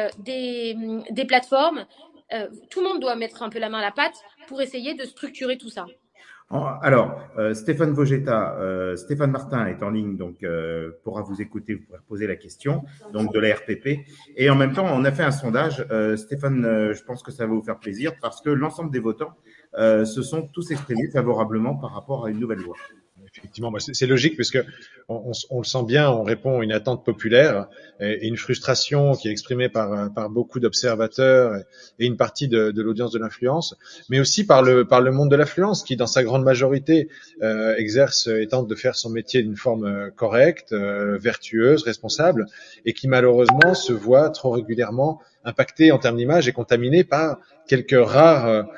des plateformes. Tout le monde doit mettre un peu la main à la pâte pour essayer de structurer tout ça. Alors, Stéphane Vogetta, Stéphane Martin est en ligne, donc pourra vous écouter, vous pourrez poser la question, donc de la RPP. Et en même temps, on a fait un sondage. Stéphane, je pense que ça va vous faire plaisir parce que l'ensemble des votants se sont tous exprimés favorablement par rapport à une nouvelle loi. Effectivement, c'est logique puisque on le sent bien, on répond à une attente populaire et une frustration qui est exprimée par beaucoup d'observateurs et une partie de l'audience de l'influence, mais aussi par le monde de l'influence qui, dans sa grande majorité, exerce et tente de faire son métier d'une forme correcte, vertueuse, responsable, et qui malheureusement se voit trop régulièrement impacté en termes d'image et contaminé par quelques rares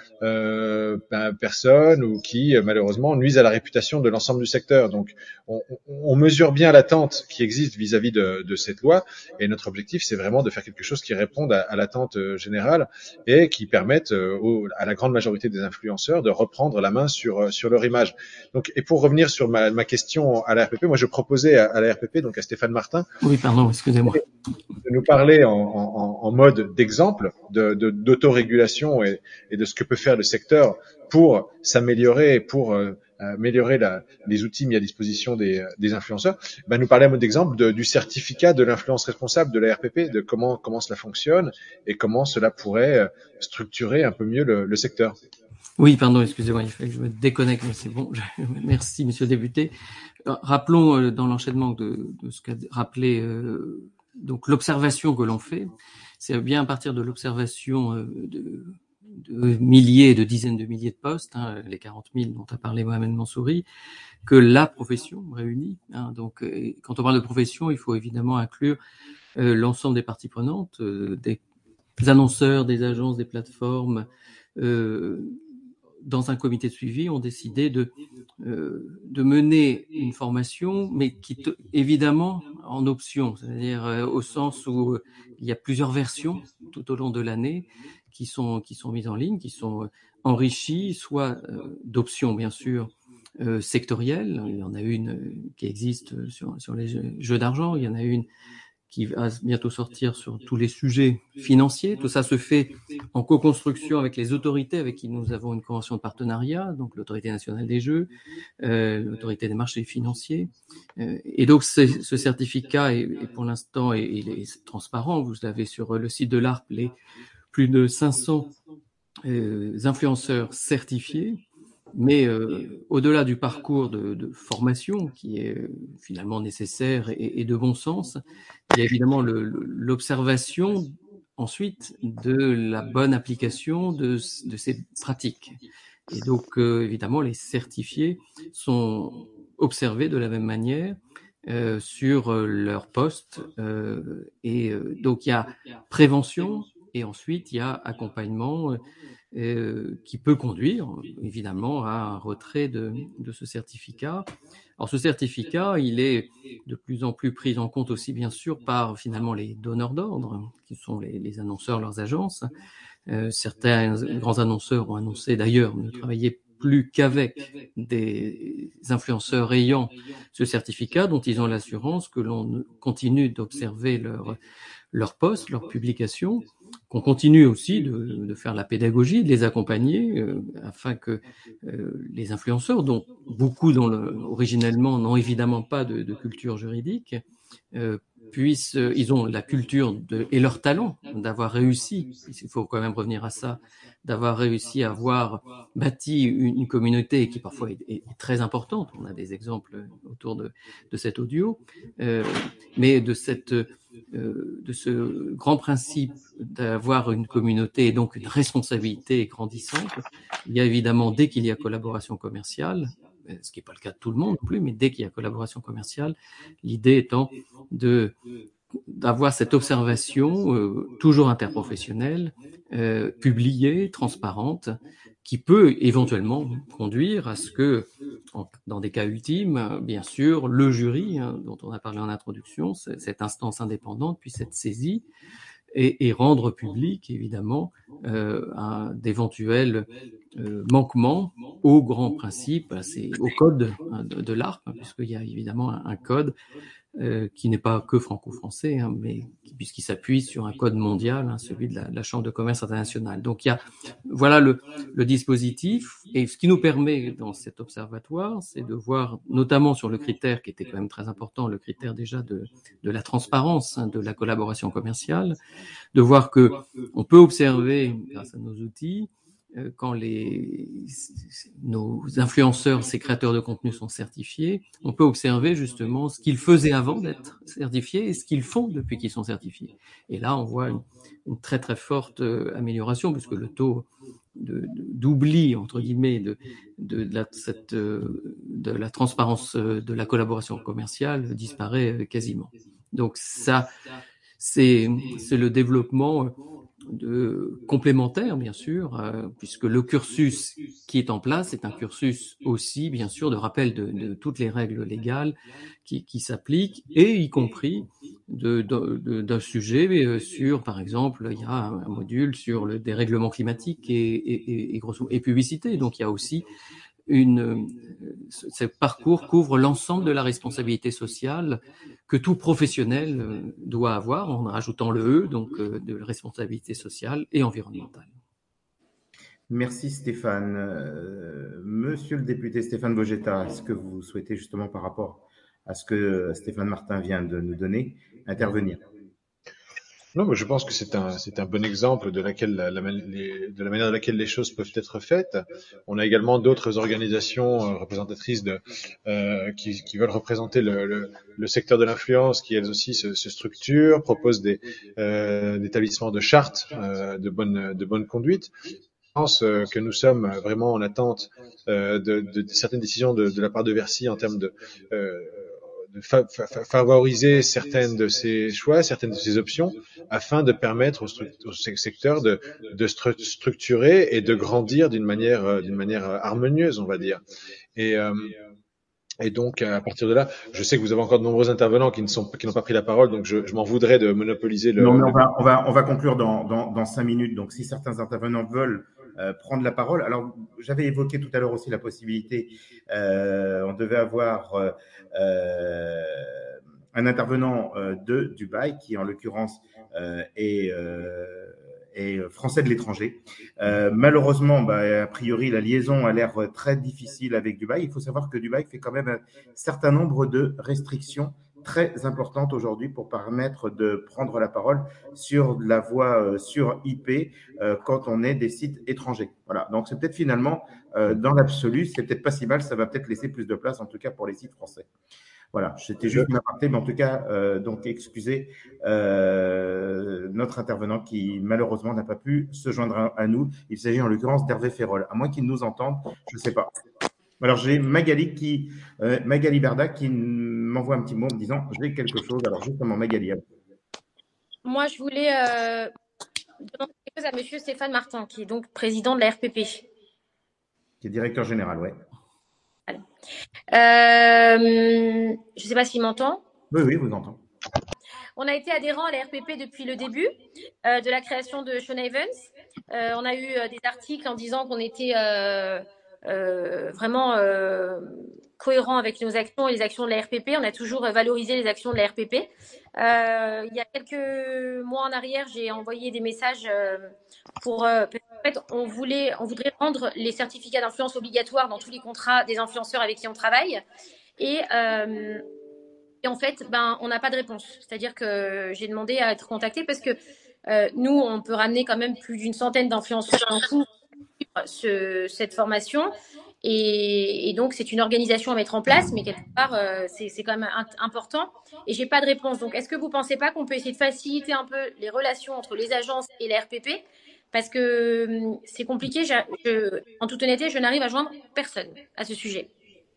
personnes ou qui malheureusement nuisent à la réputation de l'ensemble du secteur. Donc on mesure bien l'attente qui existe vis-à-vis de cette loi et notre objectif c'est vraiment de faire quelque chose qui réponde à l'attente générale et qui permette à la grande majorité des influenceurs de reprendre la main sur leur image. Donc et pour revenir sur ma question à la RPP, moi je proposais à la RPP, donc à Stéphane Martin. Oui, pardon, excusez-moi. De nous parler en mode d'exemple d'autorégulation et de ce que peut faire le secteur pour s'améliorer et pour améliorer les outils mis à disposition des influenceurs. Nous parler en mode d'exemple du certificat de l'influence responsable de la RPP, de comment cela fonctionne et comment cela pourrait structurer un peu mieux le secteur. Oui, pardon, excusez-moi, il fallait que je me déconnecte, mais c'est bon. Merci, monsieur le député. Rappelons dans l'enchaînement de ce qu'a rappelé donc l'observation que l'on fait, c'est bien à partir de l'observation de milliers, de dizaines de milliers de postes, les 40 000 dont a parlé Mohamed Mansouri, que la profession réunit. Donc, quand on parle de profession, il faut évidemment inclure l'ensemble des parties prenantes, des annonceurs, des agences, des plateformes. Dans un comité de suivi, ont décidé de mener une formation, mais évidemment en option, c'est-à-dire au sens où il y a plusieurs versions tout au long de l'année qui sont mises en ligne, qui sont enrichies, soit d'options bien sûr sectorielles. Il y en a une qui existe sur les jeux d'argent, il y en a une qui va bientôt sortir sur tous les sujets financiers. Tout ça se fait en co-construction avec les autorités avec qui nous avons une convention de partenariat, donc l'Autorité nationale des jeux, l'Autorité des marchés financiers. Et donc ce certificat est pour l'instant il est transparent. Vous avez sur le site de l'ARP les plus de 500 influenceurs certifiés Mais au-delà du parcours de formation qui est finalement nécessaire et de bon sens, il y a évidemment l'observation ensuite de la bonne application de ces pratiques. Et donc évidemment les certifiés sont observés de la même manière sur leur poste et donc il y a prévention et ensuite il y a accompagnement qui peut conduire évidemment à un retrait de ce certificat. Alors ce certificat, il est de plus en plus pris en compte aussi bien sûr par finalement les donneurs d'ordre, qui sont les annonceurs, leurs agences. Certains grands annonceurs ont annoncé d'ailleurs ne travailler plus qu'avec des influenceurs ayant ce certificat, dont ils ont l'assurance que l'on continue d'observer leur posts, leurs publications, qu'on continue aussi de faire la pédagogie, de les accompagner, afin que les influenceurs, dont beaucoup originellement n'ont évidemment pas de culture juridique, ils ont la culture et leur talent d'avoir réussi, il faut quand même revenir à ça, d'avoir réussi à avoir bâti une communauté qui parfois est très importante. On a des exemples autour de cet audio, mais de ce grand principe d'avoir une communauté et donc une responsabilité grandissante. Il y a évidemment, dès qu'il y a collaboration commerciale, ce qui n'est pas le cas de tout le monde non plus, mais dès qu'il y a collaboration commerciale, l'idée étant d'avoir cette observation toujours interprofessionnelle, publiée, transparente, qui peut éventuellement conduire à ce que, dans des cas ultimes, bien sûr, le jury, dont on a parlé en introduction, cette instance indépendante puisse être saisie et rendre public, évidemment, d'éventuels manquements aux grands principes, au code de l'ARP, puisqu'il y a évidemment un code qui n'est pas que franco-français, mais puisqu'il s'appuie sur un code mondial, celui de la Chambre de commerce internationale. Donc voilà le dispositif, et ce qui nous permet dans cet observatoire, c'est de voir, notamment sur le critère qui était quand même très important, le critère déjà de la transparence, de la collaboration commerciale, de voir que on peut observer, grâce à nos outils, quand nos influenceurs, ces créateurs de contenu sont certifiés, on peut observer justement ce qu'ils faisaient avant d'être certifiés et ce qu'ils font depuis qu'ils sont certifiés. Et là, on voit une très très forte amélioration, puisque le taux d'oubli, entre guillemets, de la transparence de la collaboration commerciale disparaît quasiment. Donc ça, c'est le développement complémentaire, bien sûr, puisque le cursus qui est en place est un cursus aussi, bien sûr, de rappel de toutes les règles légales qui s'appliquent, et y compris d'un sujet sur, par exemple, il y a un module sur le dérèglement climatique et publicité. Donc il y a aussi ce parcours couvre l'ensemble de la responsabilité sociale que tout professionnel doit avoir, en rajoutant le E, donc de responsabilité sociale et environnementale. Merci Stéphane. Monsieur le député Stéphane Vogetta, est-ce que vous souhaitez justement, par rapport à ce que Stéphane Martin vient de nous donner, intervenir? Non, mais je pense que c'est un bon exemple de la manière dans laquelle les choses peuvent être faites. On a également d'autres organisations représentatrices qui veulent représenter le secteur de l'influence, qui elles aussi se structurent, proposent des établissements de chartes de bonne conduite. Je pense que nous sommes vraiment en attente de certaines décisions de la part de Bercy en termes de favoriser certaines de ces choix, certaines de ces options, afin de permettre au secteur de structurer et de grandir d'une manière harmonieuse, on va dire. Et donc, à partir de là, je sais que vous avez encore de nombreux intervenants qui n'ont pas pris la parole, donc je m'en voudrais de monopoliser Non, mais on va conclure dans 5 minutes. Donc, si certains intervenants veulent prendre la parole. Alors, j'avais évoqué tout à l'heure aussi la possibilité, on devait avoir un intervenant de Dubaï, qui en l'occurrence est français de l'étranger. Malheureusement, a priori, la liaison a l'air très difficile avec Dubaï. Il faut savoir que Dubaï fait quand même un certain nombre de restrictions très importantes aujourd'hui pour permettre de prendre la parole sur la voie sur IP quand on est des sites étrangers. Voilà. Donc, c'est peut-être finalement, dans l'absolu, c'est peut-être pas si mal. Ça va peut-être laisser plus de place, en tout cas pour les sites français. Voilà, c'était juste une aparté, mais en tout cas, donc excusez notre intervenant qui malheureusement n'a pas pu se joindre à nous. Il s'agit en l'occurrence d'Hervé Ferrol. À moins qu'il nous entende, je ne sais pas. Alors j'ai Magali Berda qui m'envoie un petit mot en me disant j'ai quelque chose. Alors justement Magali. Moi je voulais demander quelque chose à Monsieur Stéphane Martin, qui est donc président de la RPP. Qui est directeur général, ouais. Je ne sais pas s'il m'entend. Oui, vous entend. On a été adhérent à la RPP depuis le début de la création de Sean Evans. On a eu des articles en disant qu'on était vraiment cohérent avec nos actions et les actions de la RPP. On a toujours valorisé les actions de la RPP. Il y a quelques mois en arrière, j'ai envoyé des messages pour... en fait, on voudrait rendre les certificats d'influence obligatoires dans tous les contrats des influenceurs avec qui on travaille. Et en fait, on n'a pas de réponse. C'est-à-dire que j'ai demandé à être contactée parce que nous, on peut ramener quand même plus d'une centaine d'influenceurs en tout sur cette formation. Et donc, c'est une organisation à mettre en place, mais quelque part, c'est quand même important. Et j'ai pas de réponse. Donc, est-ce que vous pensez pas qu'on peut essayer de faciliter un peu les relations entre les agences et la RPP? Parce que c'est compliqué. En toute honnêteté, je n'arrive à joindre personne à ce sujet.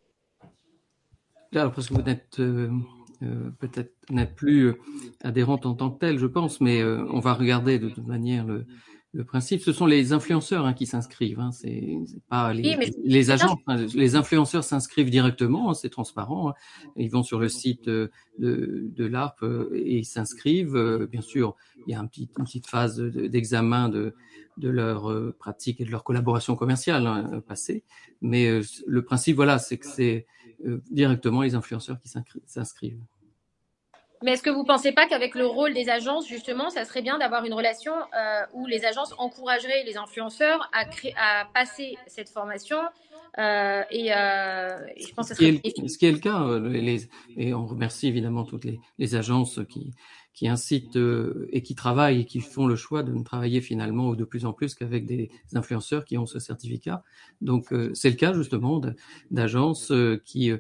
Alors, parce que vous n'êtes peut-être n'êtes plus adhérente en tant que telle, je pense, mais on va regarder de toute manière le principe. Ce sont les influenceurs qui s'inscrivent. C'est pas les agents. Les influenceurs s'inscrivent directement. C'est transparent. Ils vont sur le site de l'ARP et ils s'inscrivent. Bien sûr, il y a une petite phase d'examen de leur pratique et de leur collaboration commerciale passée. Mais le principe, voilà, c'est que c'est directement les influenceurs qui s'inscrivent. Mais est-ce que vous ne pensez pas qu'avec le rôle des agences, justement, ça serait bien d'avoir une relation où les agences encourageraient les influenceurs à passer cette formation et je pense que ce qui est le cas. Et on remercie évidemment toutes les agences qui incitent et qui travaillent et qui font le choix de ne travailler finalement de plus en plus qu'avec des influenceurs qui ont ce certificat. Donc c'est le cas justement d'agences qui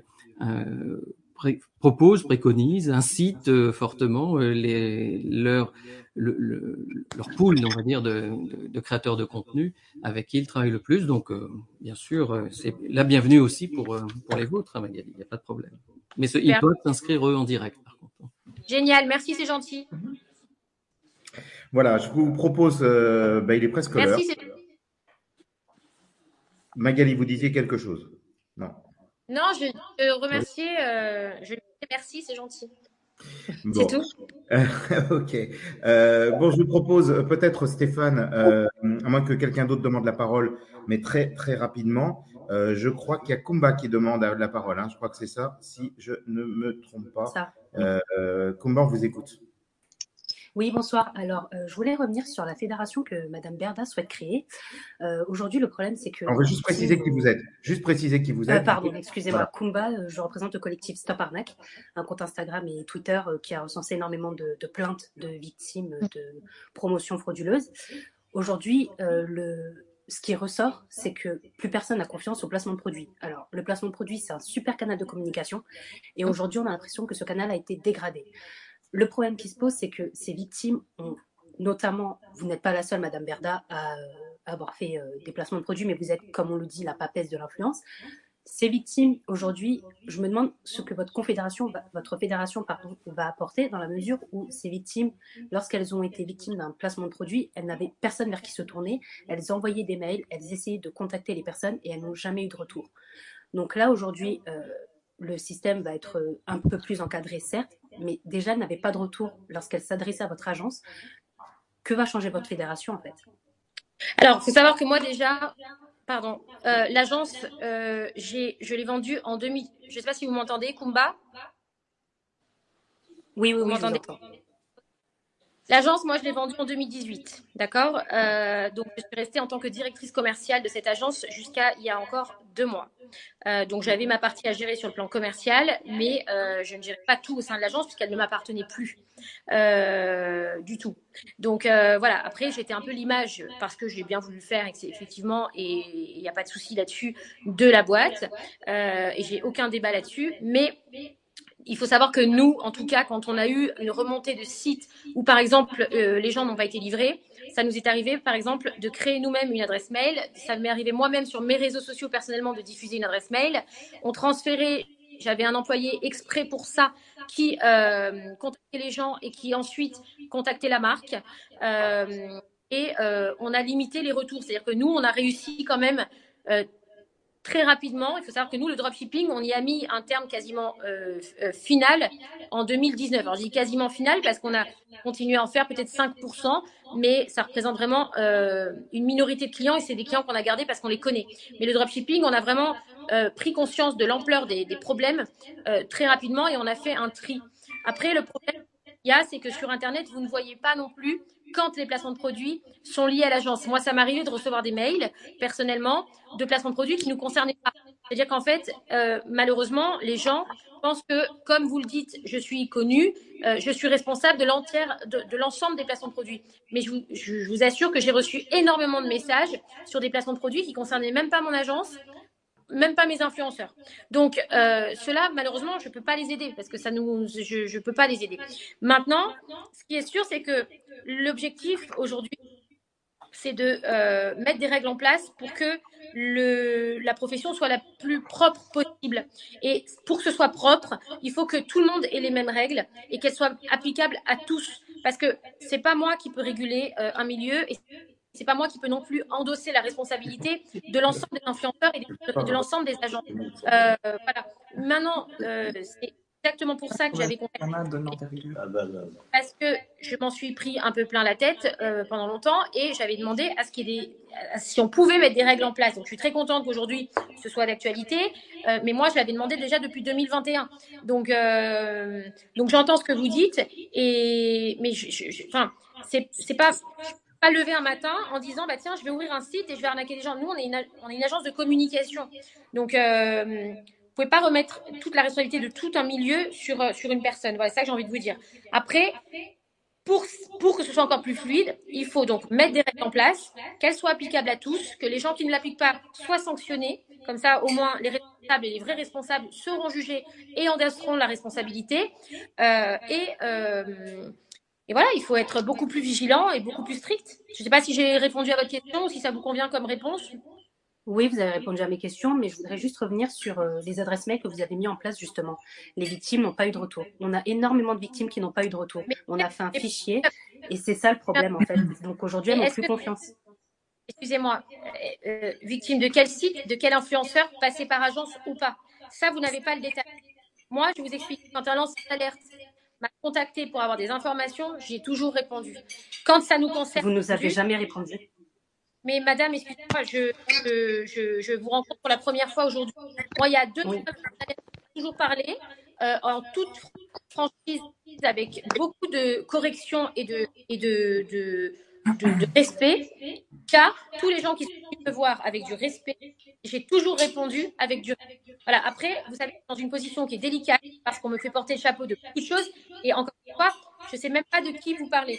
proposent, préconisent, incitent fortement leur pool, on va dire, de créateurs de contenu avec qui ils travaillent le plus. Donc, bien sûr, c'est la bienvenue aussi pour les vôtres, Magali, il n'y a pas de problème. Mais ils doivent s'inscrire eux en direct, par contre. Génial, merci, c'est gentil. Voilà, je vous propose, il est presque l'heure. Merci. Magali, vous disiez quelque chose? Non, je remercier, je dis merci, c'est gentil. Bon. C'est tout. Ok. Je vous propose peut-être Stéphane, à moins que quelqu'un d'autre demande la parole, mais très très rapidement. Je crois qu'il y a Kumba qui demande la parole. Je crois que c'est ça, si je ne me trompe pas. Kumba, on vous écoute. Oui, bonsoir. Alors, je voulais revenir sur la fédération que Madame Berda souhaite créer. Aujourd'hui, le problème, c'est que... On va juste préciser qui vous êtes. Pardon, excusez-moi. Voilà. Kumba, je représente le collectif Stop Arnaque, un compte Instagram et Twitter qui a recensé énormément de plaintes de victimes de promotions frauduleuses. Aujourd'hui, ce qui ressort, c'est que plus personne n'a confiance au placement de produits. Alors, le placement de produits, c'est un super canal de communication. Et aujourd'hui, on a l'impression que ce canal a été dégradé. Le problème qui se pose, c'est que ces victimes ont, notamment, vous n'êtes pas la seule, Madame Berda, à avoir fait des placements de produits, mais vous êtes, comme on le dit, la papesse de l'influence. Ces victimes, aujourd'hui, je me demande ce que votre fédération va apporter, dans la mesure où ces victimes, lorsqu'elles ont été victimes d'un placement de produit, elles n'avaient personne vers qui se tourner, elles envoyaient des mails, elles essayaient de contacter les personnes et elles n'ont jamais eu de retour. Donc là, aujourd'hui, le système va être un peu plus encadré, certes, mais déjà, elle n'avait pas de retour lorsqu'elle s'adressait à votre agence. Que va changer votre fédération, en fait? Alors, il faut savoir que moi, déjà, l'agence, je l'ai vendue en 2000. Je ne sais pas si vous m'entendez, Kumba? Oui, vous m'entendez? L'agence, moi, je l'ai vendue en 2018, d'accord. Donc, je suis restée en tant que directrice commerciale de cette agence jusqu'à il y a encore 2 mois. Donc, j'avais ma partie à gérer sur le plan commercial, mais je ne gérais pas tout au sein de l'agence puisqu'elle ne m'appartenait plus du tout. Donc, voilà. Après, j'étais un peu l'image parce que j'ai bien voulu le faire, effectivement, et il n'y a pas de souci là-dessus, de la boîte. Et j'ai aucun débat là-dessus, mais il faut savoir que nous, en tout cas, quand on a eu une remontée de sites où, par exemple, les gens n'ont pas été livrés, ça nous est arrivé, par exemple, de créer nous-mêmes une adresse mail. Ça m'est arrivé moi-même sur mes réseaux sociaux personnellement de diffuser une adresse mail. On transférait, j'avais un employé exprès pour ça qui contactait les gens et qui ensuite contactait la marque. Et on a limité les retours. C'est-à-dire que nous, on a réussi quand même très rapidement. Il faut savoir que nous, le dropshipping, on y a mis un terme quasiment final en 2019. Alors, je dis quasiment final parce qu'on a continué à en faire peut-être 5%, mais ça représente vraiment une minorité de clients et c'est des clients qu'on a gardés parce qu'on les connaît. Mais le dropshipping, on a vraiment pris conscience de l'ampleur des problèmes très rapidement et on a fait un tri. Après, le problème qu'il y a, c'est que sur Internet, vous ne voyez pas non plus quand les placements de produits sont liés à l'agence. Moi, ça m'arrivait de recevoir des mails, personnellement, de placements de produits qui ne nous concernaient pas. C'est-à-dire qu'en fait, malheureusement, les gens pensent que, comme vous le dites, je suis connue, je suis responsable de l'ensemble des placements de produits. Mais je vous assure que j'ai reçu énormément de messages sur des placements de produits qui ne concernaient même pas mon agence, même pas mes influenceurs. Donc, ceux-là, malheureusement, je ne peux pas les aider parce que je ne peux pas les aider. Maintenant, ce qui est sûr, c'est que l'objectif aujourd'hui, c'est de mettre des règles en place pour que la profession soit la plus propre possible. Et pour que ce soit propre, il faut que tout le monde ait les mêmes règles et qu'elles soient applicables à tous. Parce que c'est pas moi qui peux réguler un milieu et c'est pas moi qui peux non plus endosser la responsabilité de l'ensemble des influenceurs et de l'ensemble des agents. Voilà. Maintenant, c'est exactement pour ça que j'avais contacté. Parce que je m'en suis pris un peu plein la tête pendant longtemps et j'avais demandé à ce qu'il y ait si on pouvait mettre des règles en place. Donc, je suis très contente qu'aujourd'hui, ce soit d'actualité. Mais moi, je l'avais demandé déjà depuis 2021. Donc j'entends ce que vous dites. Mais c'est pas lever un matin en disant bah tiens je vais ouvrir un site et je vais arnaquer les gens. Nous on est une agence de communication, donc vous pouvez pas remettre toute la responsabilité de tout un milieu sur une personne. Voilà, c'est ça que j'ai envie de vous dire. Après, pour que ce soit encore plus fluide, il faut donc mettre des règles en place, qu'elles soient applicables à tous, que les gens qui ne l'appliquent pas soient sanctionnés. Comme ça, au moins, les responsables et les vrais responsables seront jugés et endosseront la responsabilité. Et voilà, il faut être beaucoup plus vigilant et beaucoup plus strict. Je ne sais pas si j'ai répondu à votre question ou si ça vous convient comme réponse. Oui, vous avez répondu à mes questions, mais je voudrais juste revenir sur les adresses mail que vous avez mis en place, justement. Les victimes n'ont pas eu de retour. On a énormément de victimes qui n'ont pas eu de retour. On a fait un fichier et c'est ça le problème, en fait. Donc aujourd'hui, elles n'ont plus confiance. Excusez-moi, victime de quel site, de quel influenceur, passé par agence ou pas? Ça, vous n'avez pas le détail. Moi, je vous explique. Quand un lanceur d'alerte m'a contacté pour avoir des informations, j'ai toujours répondu. Quand ça nous concerne... Vous ne nous avez jamais répondu. Mais madame, excusez-moi, je vous rencontre pour la première fois aujourd'hui. Moi, il y a 2 ans, j'ai toujours parlé en toute franchise, avec beaucoup de correction et de respect, car tous les gens qui sont venus me voir avec du respect, j'ai toujours répondu avec du respect. Voilà. Après, vous savez, dans une position qui est délicate, parce qu'on me fait porter le chapeau de beaucoup de choses, et encore une fois, je ne sais même pas de qui vous parlez.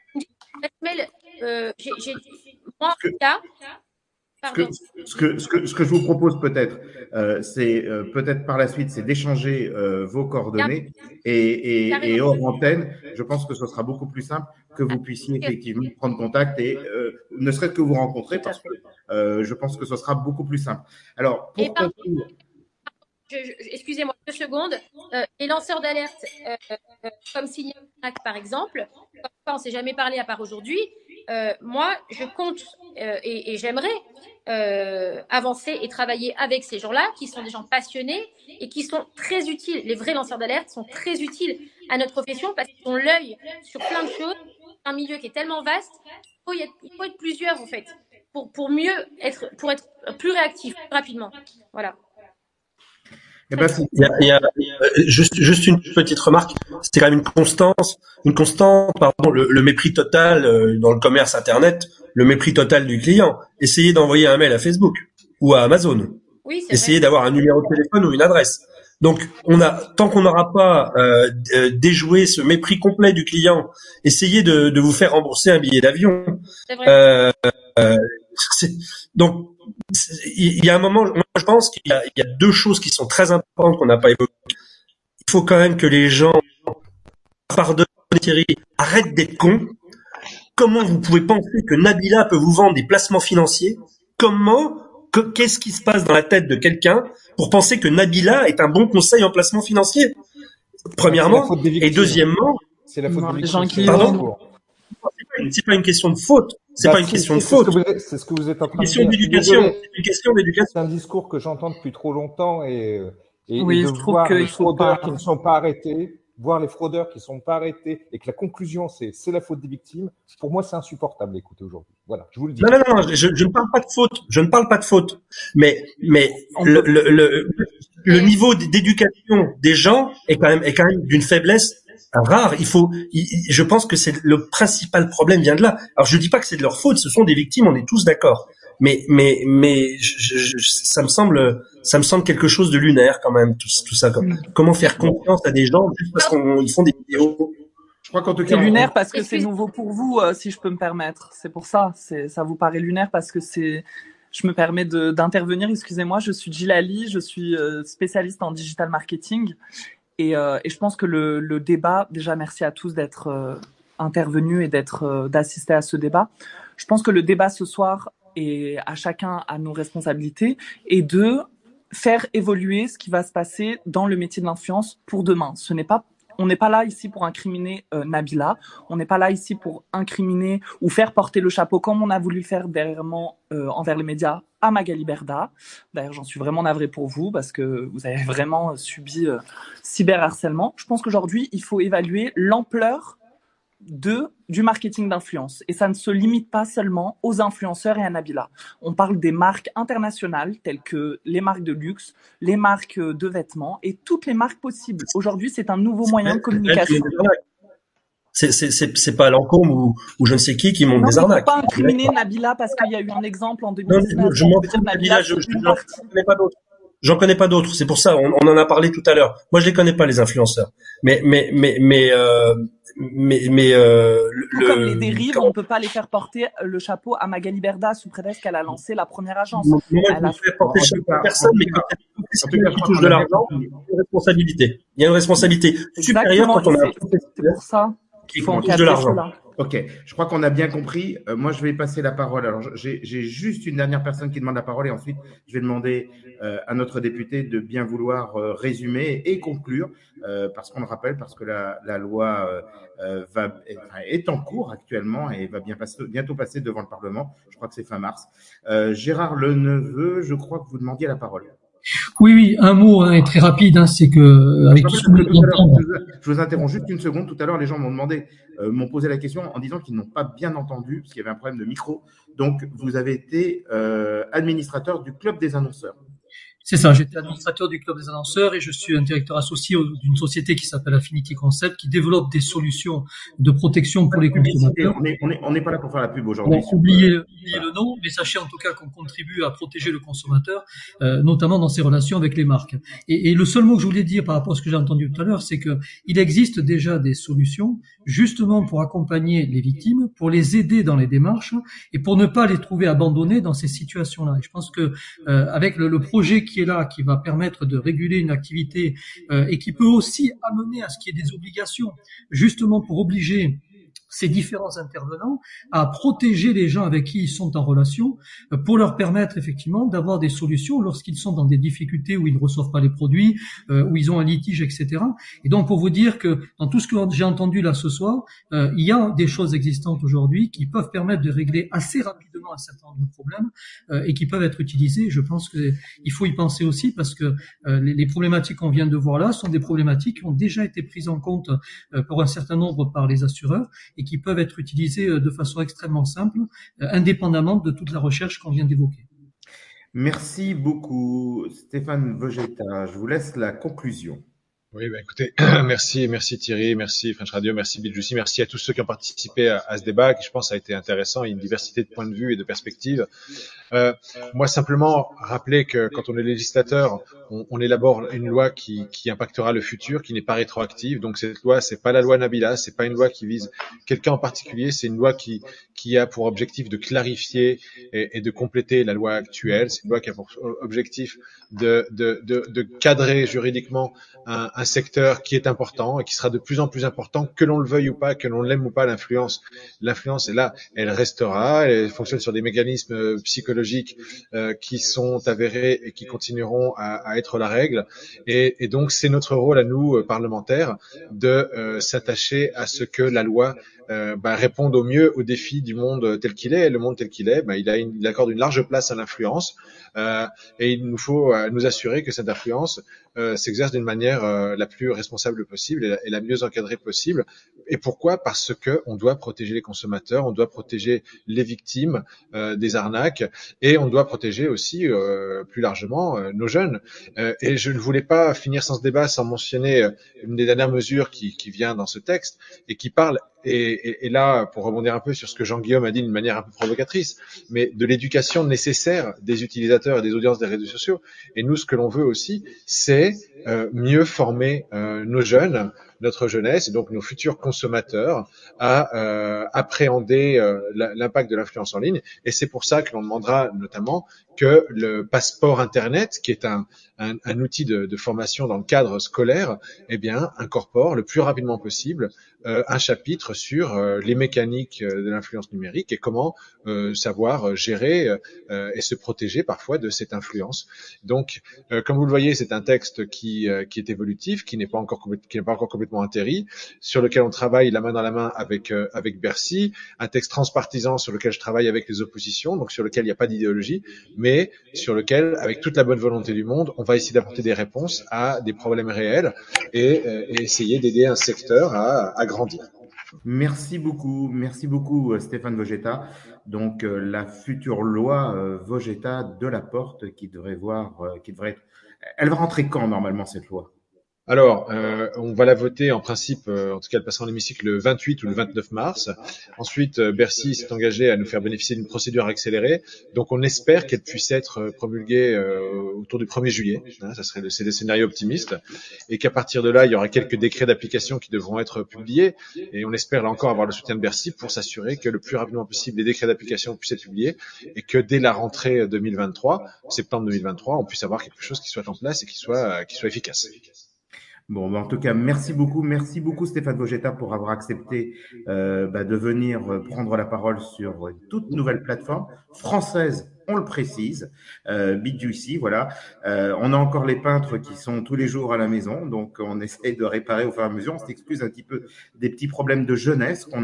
Moi, en tout cas, ce que je vous propose peut-être, c'est peut-être par la suite, c'est d'échanger vos coordonnées et hors antenne, je pense que ce sera beaucoup plus simple que vous puissiez effectivement prendre contact et ne serait-ce que vous rencontrer parce que je pense que ce sera beaucoup plus simple. Alors, pour conclure... Excusez-moi 2 secondes. Les lanceurs d'alerte, comme Signal Arnaque par exemple, on ne s'est jamais parlé à part aujourd'hui. Moi, je compte et j'aimerais avancer et travailler avec ces gens-là qui sont des gens passionnés et qui sont très utiles. Les vrais lanceurs d'alerte sont très utiles à notre profession parce qu'ils ont l'œil sur plein de choses. Un milieu qui est tellement vaste, il faut être plusieurs en fait pour être plus réactif, plus rapidement. Voilà. Eh ben, il y a juste une petite remarque. C'est quand même une constante, pardon, le mépris total dans le commerce internet, le mépris total du client. Essayez d'envoyer un mail à Facebook ou à Amazon. Oui, c'est Essayez vrai. d'avoir un numéro de téléphone ou une adresse. Donc, tant qu'on n'aura pas déjoué ce mépris complet du client, essayez de vous faire rembourser un billet d'avion. C'est vrai. Donc, il y a un moment, moi je pense qu'il y a deux choses qui sont très importantes qu'on n'a pas évoquées. Il faut quand même que les gens, pardonnez Thierry, arrêtent d'être cons. Comment vous pouvez penser que Nabila peut vous vendre des placements financiers? Qu'est-ce qui se passe dans la tête de quelqu'un pour penser que Nabila est un bon conseil en placement financier? Premièrement, et deuxièmement, c'est la faute des victimes. Pardon? C'est pas une question de faute. C'est pas une question de faute. C'est ce que vous êtes en train de dire. C'est une question d'éducation. C'est un discours que j'entends depuis trop longtemps et oui, de je trouve voir qu'il les faut fraudeurs pas... qui ne sont pas arrêtés, voir les fraudeurs qui ne sont pas arrêtés et que la conclusion c'est la faute des victimes. Pour moi, c'est insupportable d'écouter aujourd'hui. Voilà, je vous le dis. Non, je ne parle pas de faute. Je ne parle pas de faute. Mais le niveau d'éducation des gens est quand même d'une faiblesse rare. Je pense que c'est le principal problème vient de là. Alors je dis pas que c'est de leur faute, ce sont des victimes, on est tous d'accord. Mais ça me semble quelque chose de lunaire quand même tout ça. Comment faire confiance à des gens juste parce qu'ils font des vidéos? Je crois qu'en tout cas, c'est lunaire parce que c'est nouveau pour vous, si je peux me permettre. C'est pour ça. Ça vous paraît lunaire parce que je me permets d'intervenir. Excusez-moi, je suis Gilali, je suis spécialiste en digital marketing. Et je pense que le débat, déjà merci à tous d'être intervenus et d'assister à ce débat. Je pense que le débat ce soir est à chacun à nos responsabilités et de faire évoluer ce qui va se passer dans le métier de l'influence pour demain. On n'est pas là ici pour incriminer Nabila, on n'est pas là ici pour incriminer ou faire porter le chapeau comme on a voulu le faire dernièrement envers les médias à Magali Berda. D'ailleurs, j'en suis vraiment navrée pour vous parce que vous avez vraiment subi cyberharcèlement. Je pense qu'aujourd'hui, il faut évaluer l'ampleur du marketing d'influence. Et ça ne se limite pas seulement aux influenceurs et à Nabila. On parle des marques internationales telles que les marques de luxe, les marques de vêtements et toutes les marques possibles. Aujourd'hui, c'est un nouveau moyen de communication. C'est pas Lancôme ou je ne sais qui monte des arnaques. Non, il ne faut pas incriminer Nabila parce qu'il y a eu un exemple en 2019. Non, je m'en fous de Nabila, je connais pas d'autres. J'en connais pas d'autres. C'est pour ça, on en a parlé tout à l'heure. Moi, je les connais pas, les influenceurs. Comme les dérives, on ne peut pas les faire porter le chapeau à Magali Berda sous prétexte qu'elle a lancé la première agence. Moi, je ne fais porter le chapeau à personne, mais quand quelqu'un qui touche de l'argent, il y a une responsabilité. Il y a une responsabilité supérieure quand on a un professionnel qui touche de l'argent. Ok, je crois qu'on a bien compris. Moi, je vais passer la parole. Alors, j'ai juste une dernière personne qui demande la parole et ensuite, je vais demander à notre député de bien vouloir résumer et conclure parce qu'on le rappelle, parce que la loi est en cours actuellement et va bientôt passer devant le Parlement. Je crois que c'est fin mars. Gérard Leneveu, je crois que vous demandiez la parole. Oui, un mot très rapide, c'est que avec tout ce que je vous interromps juste une seconde. Tout à l'heure, les gens m'ont posé la question en disant qu'ils n'ont pas bien entendu parce qu'il y avait un problème de micro. Donc, vous avez été administrateur du Club des annonceurs. C'est ça, j'étais administrateur du Club des annonceurs et je suis un directeur associé d'une société qui s'appelle Affinity Concept qui développe des solutions de protection pour les consommateurs. On n'est pas là pour faire la pub aujourd'hui. Oubliez le nom, mais sachez en tout cas qu'on contribue à protéger le consommateur, notamment dans ses relations avec les marques. Et le seul mot que je voulais dire par rapport à ce que j'ai entendu tout à l'heure, c'est que il existe déjà des solutions justement pour accompagner les victimes, pour les aider dans les démarches et pour ne pas les trouver abandonnés dans ces situations-là. Et je pense que avec le projet qui est là, qui va permettre de réguler une activité et qui peut aussi amener à ce qu'il y ait des obligations, justement pour obliger ces différents intervenants à protéger les gens avec qui ils sont en relation pour leur permettre effectivement d'avoir des solutions lorsqu'ils sont dans des difficultés où ils ne reçoivent pas les produits, où ils ont un litige, etc. Et donc pour vous dire que dans tout ce que j'ai entendu là ce soir, il y a des choses existantes aujourd'hui qui peuvent permettre de régler assez rapidement un certain nombre de problèmes et qui peuvent être utilisées. Je pense qu'il faut y penser aussi parce que les problématiques qu'on vient de voir là sont des problématiques qui ont déjà été prises en compte pour un certain nombre par les assureurs et qui peuvent être utilisés de façon extrêmement simple, indépendamment de toute la recherche qu'on vient d'évoquer. Merci beaucoup, Stéphane Vogetta. Je vous laisse la conclusion. Oui, écoutez, merci Thierry, merci French Radio, merci BitJuicy, merci à tous ceux qui ont participé à ce débat qui, je pense, a été intéressant. Il y a une diversité de points de vue et de perspectives. Moi, simplement rappeler que quand on est législateur, on élabore une loi qui impactera le futur, qui n'est pas rétroactive. Donc cette loi, c'est pas la loi Nabila, c'est pas une loi qui vise quelqu'un en particulier, c'est une loi qui a pour objectif de clarifier et de compléter la loi actuelle. C'est une loi qui a pour objectif de cadrer juridiquement un secteur qui est important et qui sera de plus en plus important, que l'on le veuille ou pas, que l'on l'aime ou pas. L'influence est là, elle restera, elle fonctionne sur des mécanismes psychologiques qui sont avérés et qui continueront à être la règle. Et donc c'est notre rôle à nous, parlementaires, de s'attacher à ce que la loi réponde au mieux aux défis du monde tel qu'il est. Le monde tel qu'il est, il accorde une large place à l'influence, et il nous faut nous assurer que cette influence s'exerce d'une manière la plus responsable possible et la mieux encadrée possible. Et pourquoi ? Parce que on doit protéger les consommateurs, on doit protéger les victimes des arnaques, et on doit protéger aussi plus largement nos jeunes. Et je ne voulais pas finir sans ce débat sans mentionner une des dernières mesures qui vient dans ce texte et qui parle, et là, pour rebondir un peu sur ce que Jean-Guillaume a dit d'une manière un peu provocatrice, mais de l'éducation nécessaire des utilisateurs et des audiences des réseaux sociaux. Et nous, ce que l'on veut aussi, c'est mieux former nos jeunes, notre jeunesse, et donc nos futurs consommateurs, à appréhender l'impact de l'influence en ligne. Et c'est pour ça que l'on demandera notamment que le passeport Internet, qui est un outil de formation dans le cadre scolaire, incorpore le plus rapidement possible un chapitre sur les mécaniques de l'influence numérique et comment savoir gérer et se protéger parfois de cette influence. Donc, comme vous le voyez, c'est un texte qui est évolutif, qui n'est pas encore complètement atterri, sur lequel on travaille la main dans la main avec Bercy, un texte transpartisan sur lequel je travaille avec les oppositions, donc sur lequel il n'y a pas d'idéologie, mais sur lequel, avec toute la bonne volonté du monde, on va essayer d'apporter des réponses à des problèmes réels et essayer d'aider un secteur à grandir. Merci beaucoup Stéphane Vogetta. Donc la future loi Vogetta de la Porte qui devrait être... Elle va rentrer quand normalement cette loi ? Alors, on va la voter en principe, en tout cas elle passera en hémicycle le 28 ou le 29 mars. Ensuite, Bercy s'est engagé à nous faire bénéficier d'une procédure accélérée. Donc on espère qu'elle puisse être promulguée autour du 1er juillet. C'est des scénarios optimistes. Et qu'à partir de là, il y aura quelques décrets d'application qui devront être publiés. Et on espère là encore avoir le soutien de Bercy pour s'assurer que le plus rapidement possible, les décrets d'application puissent être publiés et que dès la rentrée 2023, septembre 2023, on puisse avoir quelque chose qui soit en place et qui soit efficace. Bon, en tout cas, merci beaucoup Stéphane Vogetta pour avoir accepté de venir prendre la parole sur une toute nouvelle plateforme française, on le précise, BitJuicy, voilà. On a encore les peintres qui sont tous les jours à la maison, donc on essaye de réparer au fur et à mesure. On s'excuse un petit peu des petits problèmes de jeunesse qu'on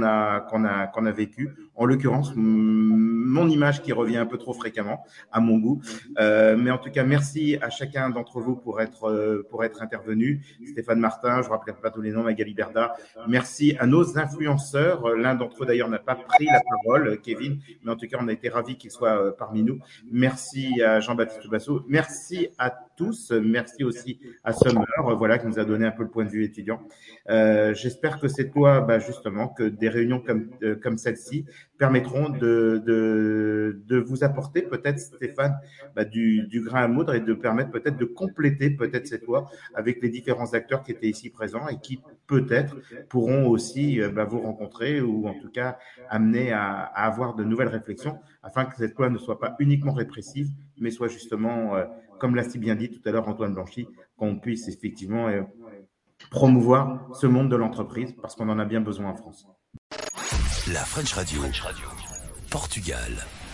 a vécu. En l'occurrence, mon image qui revient un peu trop fréquemment à mon goût. Mais en tout cas, merci à chacun d'entre vous pour être intervenu. Stéphane Martin, je ne rappelle pas tous les noms, Magali Berda. Merci à nos influenceurs. L'un d'entre eux d'ailleurs n'a pas pris la parole, Kevin, mais en tout cas, on a été ravis qu'il soit parmi nous. Merci à Jean-Baptiste Bassot. Merci à tous. Merci aussi à Summer, voilà, qui nous a donné un peu le point de vue étudiant. J'espère que cette loi, justement, que des réunions comme celle-ci permettront de vous apporter peut-être, Stéphane, du grain à moudre et de permettre peut-être de compléter peut-être cette loi avec les différents acteurs qui étaient ici présents et qui peut-être pourront aussi vous rencontrer ou en tout cas amener à avoir de nouvelles réflexions afin que cette loi ne soit pas uniquement répressive, mais soit justement, comme l'a si bien dit tout à l'heure Antoine Blanchy, qu'on puisse effectivement promouvoir ce monde de l'entreprise parce qu'on en a bien besoin en France. La French Radio, Portugal.